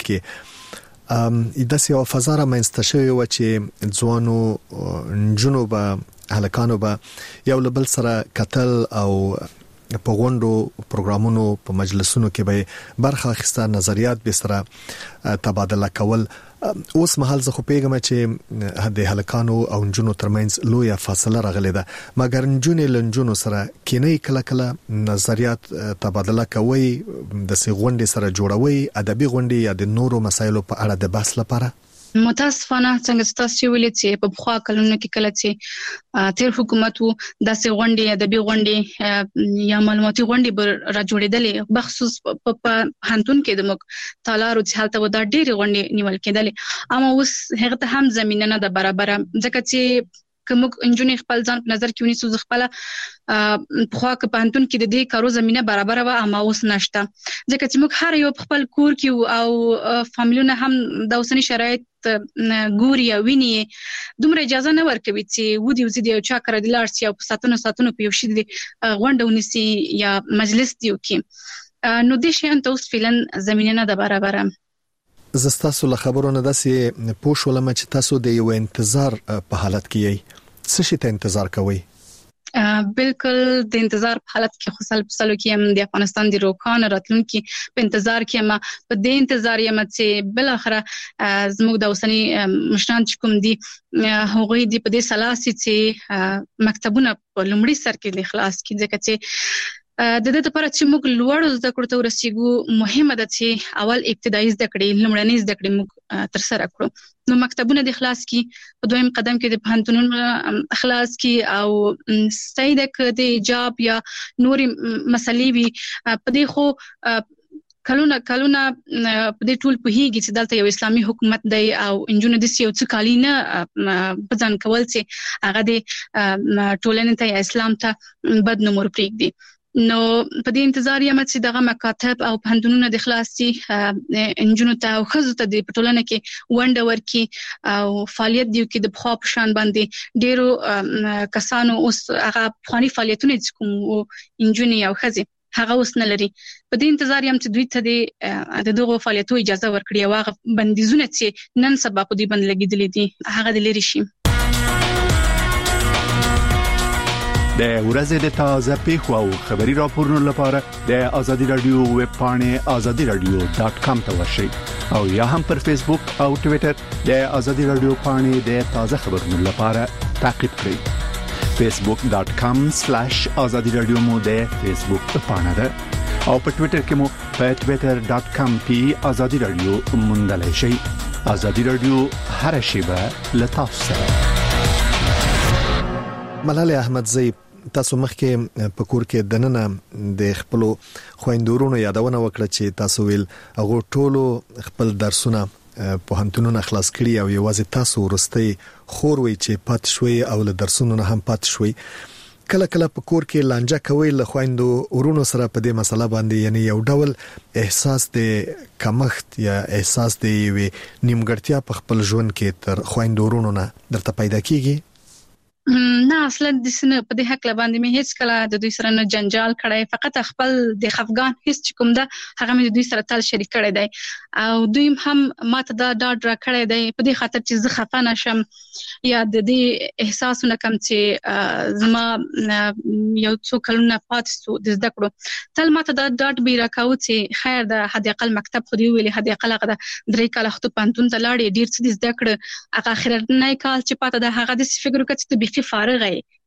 کې ام داسې یو فضا رامنځته شوې و چې ځوانو نجونو به هلکانو به یو له بل سره کتل او په غونډو پروګرامونو په مجلسونو کې به برخه اخیسته، نظریات به سره تبادله کول. اوس مهال زه خو پیغام چې د هلکانو او نجونو ترمنځ لویه فاصله راغلې ده، مګر نجونې له نجونو سره کینې کله کله نظریات تبادله کوي، د سې غونډې سره جوړوي، ادبي غونډې یا د نورو مسایلو په اړه د بحث لپاره. متاسفانه څنګه تاسو ویلي چې په بخوا کلونو کې کله چې تیر حکومت وو داسې غونډې ادبي غونډې یا معلوماتي غونډې به را جوړېدلې، بخصوص په پوهنتون کې د موږ تالارو چې هلته و دا ډېرې غونډې نیول کېدلې، اما اوس هغه ته هم زمینه نه ده برابره، ځکه چې که موږ انجونې خپل ځان په نظر کې ونیسو زه خپله پخوا که پوهنتون کې د دې کارو زمینه برابره وه اما اوس نشته، ځکه چې موږ هر یو په خپل کور کې او فامیلونه هم د اوسني شرایط ګوري او ویني، دومره اجازه نه ورکوي چې ودی وزي د یو چا کره د لاړ شي او په ساتنو ساتنو په یو شي د غونډه ونیسي یا مجلس دی وکړي، نو دې شیان ته اوس فعلا زمینه نه ده برابره. زه ستاسو له خبرو نه داسې پوه شولم چې تاسو د یو انتظار په حالت کې یئ. څه شي ته انتظار کوئ؟ بالکل د انتظار په حالت کې خو سل په سلو کې هم د افغانستان د روښانه راتلونکي په انتظار کې یم، په دې انتظار یم چې بل اخره زموږ د اوسني مشران چې کوم دي هغوی د په دې سلا سي چې مکتبونه په لومړي سر کې د خلاص کې، ځکه چې د دې لپاره چې موږ لوړ زده کړو ته ورسیږو مهمه ده چې اول ابتدایي زده کړې لومړنۍ زده کړې موږ تر سره کړو، نو مکتبونه د خلاص کی په دویم قدم کې د پوهنتونونو خلاص کی او سیده ک د جاب یا نوري مسلې وي په دې خو کلونه کلونه په دې ټول په هیږي چې دلته یو اسلامي حکومت دی او انجونو د سیو څه کالی نه بځان کول چې هغه د ټولنې ته اسلام ته بد نوم ورپرېږدي، نو په دې انتظار یم چې دغه مکاتب او پوهنتونونه د خلاصي انجونو ته او ښځو ته د ټولنه کې ونډه ورکړي او فعالیت دی کې د بخوا په شان باندې ډیرو کسانو اوس هغه پخواني فعالیتونه چې کوم انجونې او ښځې هغه اوس نه لري، په دې انتظار یم چې دوی ته د دغو فعالیتونو اجازه ورکړي او هغه بندیزونه چې نن سبا په دوی باندې لګېدلي دي هغه د لرې شي. د ورځې د تازه پیښو او خبري راپورونو لپاره د ازادي رادیو ویب پاڼې ازادي رادیو ډاټ کام ته ورشئ او یا هم پر فیسبوک او ټوئیټر د ازادي رادیو پاڼې د تازه خبرونو لپاره تعقیب کړئ. فیسبوک ډاټ کام سلیش ازادي رادیو مو د فیسبوک پاڼه ده او په ټوئیټر کې مو په ټوئیټر ډاټ کام پی ازادي رادیو موندلای شئ. ازادي رادیو هر شیبه لتاسو سره. ملاله احمدزی تاسو مخکې په کور کې دننه د خپل خويندورونو یادونه وکړه چې تاسو ویل هغه ټولو خپل درسونه په هنتونو خلاص کړی او یوازې تاسو ورستي خوروي چې پات شوي او له درسونو نه هم پات شوي. کله کله په کور کې لانجه کوي له خويندو ورونو سره په دې مسله باندې، یعنی یو ډول احساس د کمښت یا احساس د نیمګړتیا په خپل ژوند کې تر خويندو ورونو نه درته پیدا کیږي؟ نه اصلا د سینه په دې حق باندې مې هیڅ کله د دوی سره نه جنجال کړی، فقط خپل د خفګان هیڅ کوم ده هغه مې د دوی سره تل شریک کړی دی او دوی هم ماته دا ډاډ را کړی دی په دې خاطر چې زه خفه نشم یا د دې احساسونه کم چې زما یو څو کلونه پاتې سو د زده کړو تل ماته دا ډاډ به راکاوه چې خیر د حد اقل مکتب خو دی ویلي حد اقل هغه درې کاله خو پانتون ته لاړې ډیر څه د زده کړ هغه اخر نه کال چې پاته د هغه د فکر وکړ چې به فارغ ای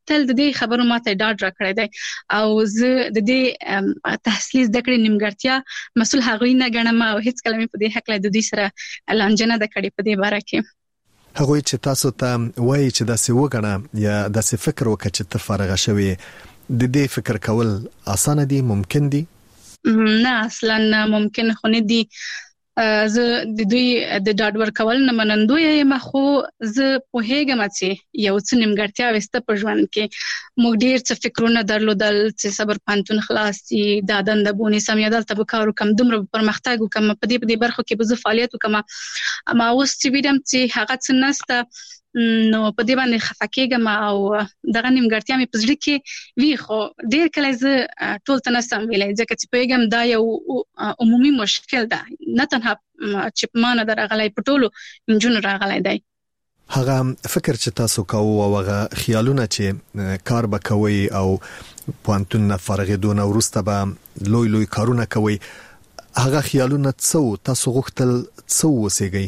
تل د دې خبرو ماته ډاډ راکړی دی او زه د دې تحصیلي زده کړې نیمګړتیا مسؤل هغوی نه ګڼم او هیڅ کله مې په دې حق له دوی سره لانجه نه ده کړې په دې باره کې. هغوی چې تاسو ته وایي چې داسې وګڼه یا داسې فکر وکړه چې ته فارغه شوې د دې فکر کول اسانه دي ممکن دي؟ نه اصلا ممکن خو نه دي. زه د دوی د ډاډ ورکول نه منندوی یم خو زه پوهیږم چې یو څه نیمګړتیا وسته په ژوند کې موږ ډیر څه فکرونه درلودل چې صبر پانتون خلاص دي د دنده بونی سم یادل تب کار کوم دومره پرمختګ وکم په دې په دې برخه کې به زه فعالیت وکم اما اوس چې ویدم چې هغه څه نسته نو په دې باندې خفقېږم او دغه نیمګړتیا مې په زړه کې وی خو ډیر کله زه ټول ته نسم ویلای ځکه چې پوهیږم دا یو عمومي مشکل ده نه تنها چې په مانه درغلی په ټولو نجونو راغلی دی. هغه فکر چې تاسو کوو او هغه خیالونه چې کار به کوي او پوهنتون نه فارغېدو نه وروسته به لوی لوی کارونه کوي هغه خیالونه څه تاسو غوښتل څه وسیږي؟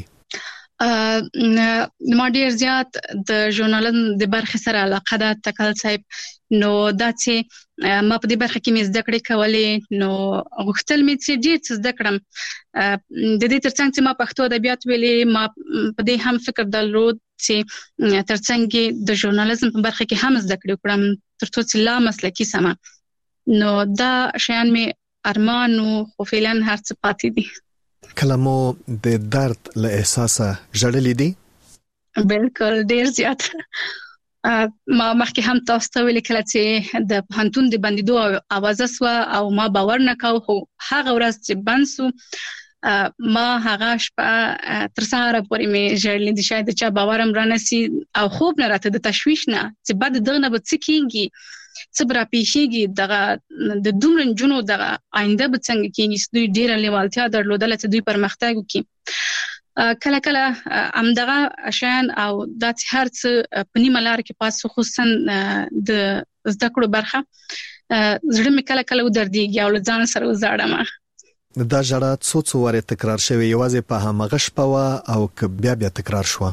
ما ډیر زیات د ژورنالیزم د برخې سره علاقه ده تکل صاحب نو دا چې ما په دې برخه کې مې زده کړې کولې نو غوښتل مې چې ډیر څه زده کړم د دې ترڅنګ چې ما پښتو ادبیات ویلې ما په دې هم فکر درلود چې ترڅنګ د ژورنالیزم په برخه کې هم زده کړې وکړم ترڅو چې لا مسلکي سمه نو دا شیان مې ارمان او فعلا هر څه پاتې دي. کلمو د درد له احساسه ژړلې دي؟ بالکل ډیر زیات. ما مخکې هم تاسو ته ویل کله چې د پوهنتون د بندیدو اوازه سوه او ما باور نه کاوه خو هغه ورځ چې بند سو ما هغه شپه تر سهاره پورې مې ژړلې دي شاید چا باور هم رانسي او خوب نه راته د تشویش نه چې بعد دغه نه به څه کېږي څه به راپېښېږي دغه د دومره نجونو دغه آینده به څنګه کېږي چې دوی ډېره لیوالتیا درلودله چې دوی پرمختګ وکړي کله کله همدغه شیان او دا چې هر څه په نیمه لاره کې پاس خصوصا د زده کړو برخه زړه مې کله کله ودردېږي او له ځان سره وزاړم. دا ژړا څو څو وارې تکرار شوې یوازې په همغه شپه وه او که بیا بیا تکرار شوه؟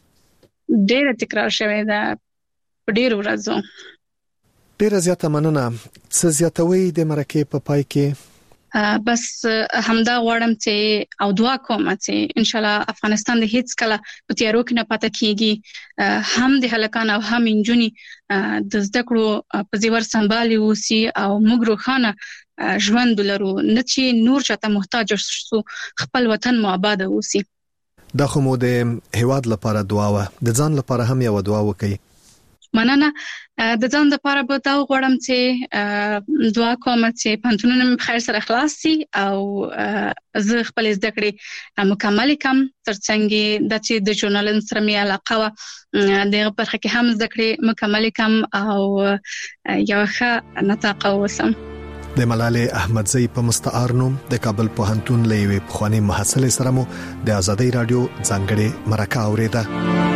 ډېره تکرار شوې ده په ډېرو ورځو. ډیره زیاته مننه. څه زیاتوي د مرکې په پای کې؟ بس همدا غواړم چې او دعا کوم چې ان شاء الله افغانستان د هیڅ کله په تیارو کې نه پاتې کیږي هم د هلکان او هم انجونې د زده کړو په زیور سمبالي وسی او موږ روښانه ژوند لرو نه چې نور چاته محتاج شو خپل وطن مو آباد وسی. دا خو مو د هیواد لپاره دعا و د ځان لپاره هم یو دعا وکړئ. مننه. د ځان لپاره به دا غواړم چې دعا کوم چې پوهنتونونه مې په خیر سره خلاص شي او زه خپل زده کړې مکمل کړم ترڅنګ د چې د ژورنالیزم سره مې علاقه وه دغه برخه کې هم زده کړې مکمل کړم او یو ښه نطاقه اوسم. د ملالۍ احمدزۍ په مستعار نوم د کابل پوهنتون له یوې پخوانۍ محصلې سره مو د آزادۍ رادیو ځانګړې مرکه اورېده.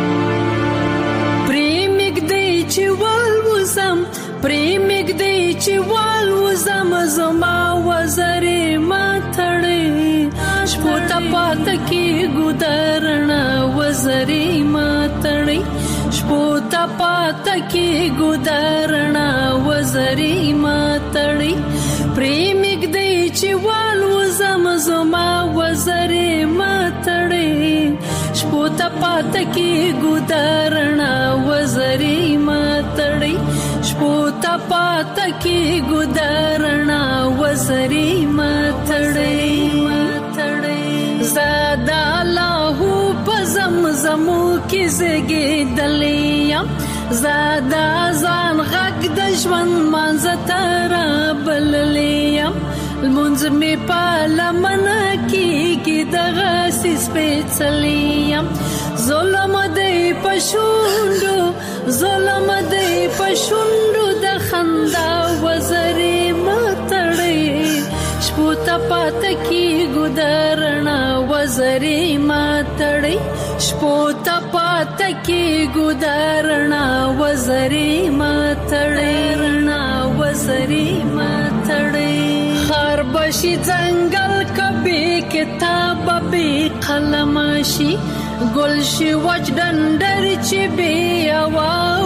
چې والوزم پریمګ دی چې والوزم زما وزرې ما تړې شپو ته پات کې ګودرنا وزرې ما تړې شپو ته پات کې ګودرنا وزرې ما تړې پریمګ دی چې والوزم زما وزرې ما تړې شپو ته پات کې ګودرنا وزرې ما تړې شپو ته پات کې ګودرنا وزرې ما تړې زادا الله په زمزمو کې زګېدلې زادا ځان غږ د ژوند مانځ تر بللې المنځ می په لمن کې کې دغه سپېڅلې ظلم دی پښوندو ظلم دی پښوندو د خندا وزرې ما تړې شپو ته پات کې ګودرنا وزرې ما تړې شپو ته پات کې ګودرنا وزرې ما تړې رنا وزرې ما تړې خار بشي ځنګل کبي کتاب به قلم شي ګل شي وجدان در چې بي او به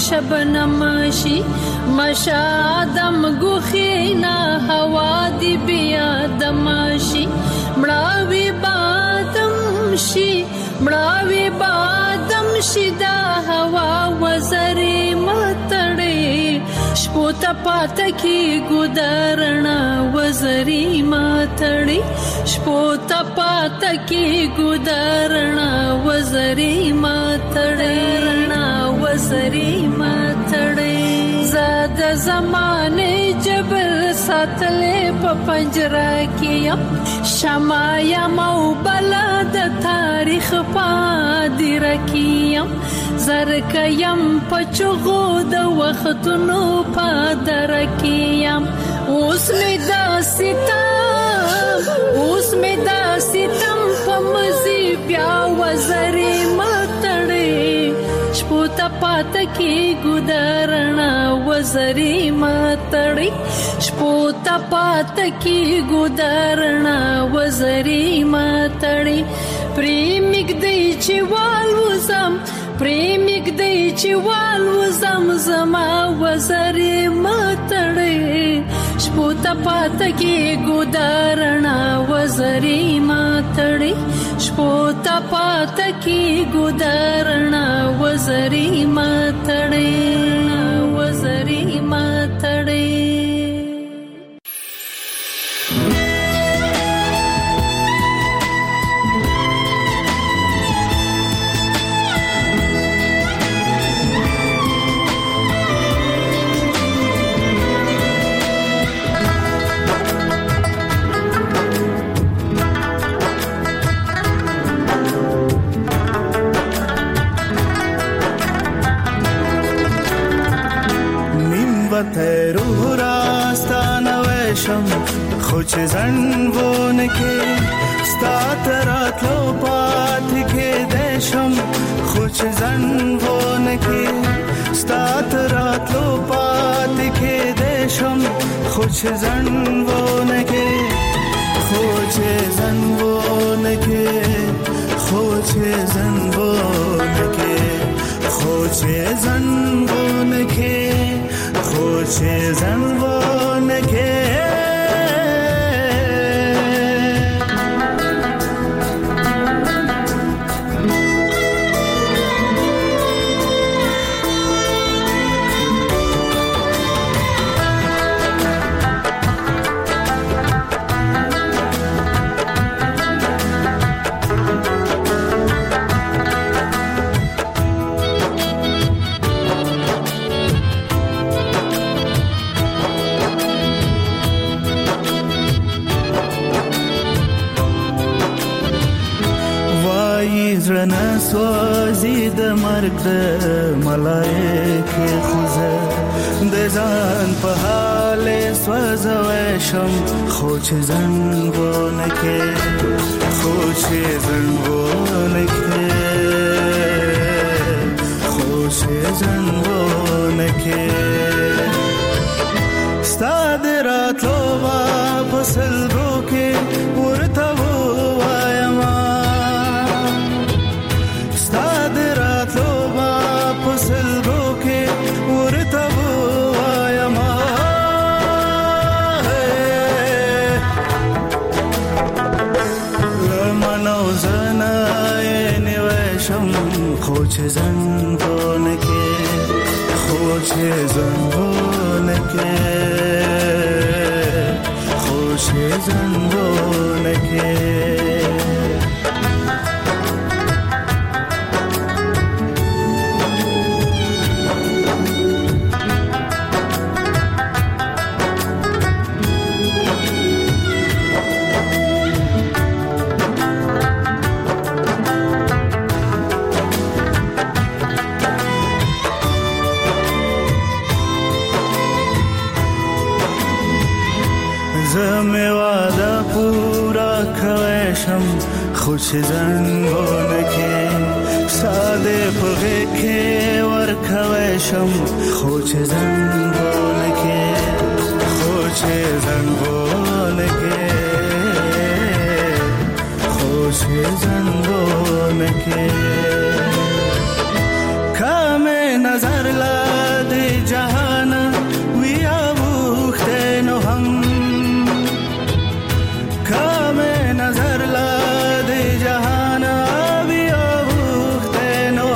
شبنم شي مشادم غخینا هوا دی بیا دم شي مړاوي بادم شي مړاوي بادم شي دا هوا وزري متړي شپو ته پات کی ګدارنا وزري متړي شپو ته پات کی ګدارنا وزري متړي وزري متړي زاد زمانه جبل ساتلې په پنجره کې يم شمایا مو بلد تاریخ پادر کې يم زرک يم پچغو د وختونو پادر کې يم اوس می دا ستم اوس می دا ستم په مزي بیا وزري متړي شپو ته پات کی ګدارنا وزري متړي شپو ته پات کی ګدارنا وزري متړي پریمګ دی چې والوزم پریمګ دی چې والوزم زما وزري متړي شپو ته پات کی ګدارنا وزري متړي شپو ته پات کی ګدارنا وزري متړي وزري متړي تیرو راستانه وشم خوچ زنبون کې ستات راتلو پات کې دشم خوچ زنبون کې ستات راتلو پات کې دشم خوچ زنبون کې خوچ زنبون کې خوچ زنبون کې خوچ زنبون کې خوش زنبون که زړه سوځي د مرګ د ملائکه خوځه د ځان په حال سوځوي شم خو چې زنګونه کې خو چې زنګونه کې خو چې زنګونه کې ستاد راتلو وا پسلګو کې ورته وایم سلګو کې ورته وایم لمنو زنای نیوشم خو چې زنګونه کې خو چې زنګونه کې خو چې زنګونه کې خوش زنګونه کې ساده پغه کې ورکوي شم خوش زنګونه کې خوش زنګونه کې خوش زنګونه کې کمه نظر لا جهان ویا وخته نو هم کام نظر لا دی جهان ویا وخته نو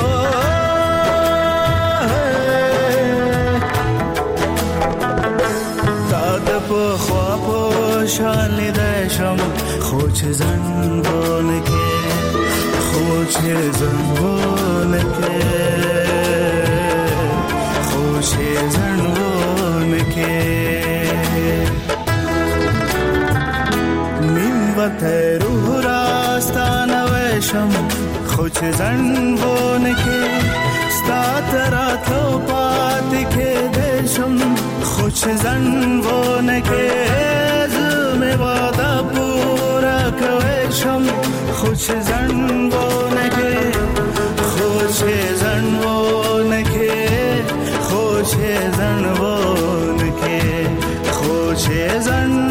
تا د په خوا په شان لیدشم خو چې زنګون کې خو چې زنګون کې خو چې زنګون کې نیم وته روح راستانه وشم خو چې زنګون کې ستا تراتو پات کې دشم خو چې زنګون کې زمه واده پورا کوشم خو چې زنګون کې خو چې زنګون کې خو چې زنګون کې خو چې زنګون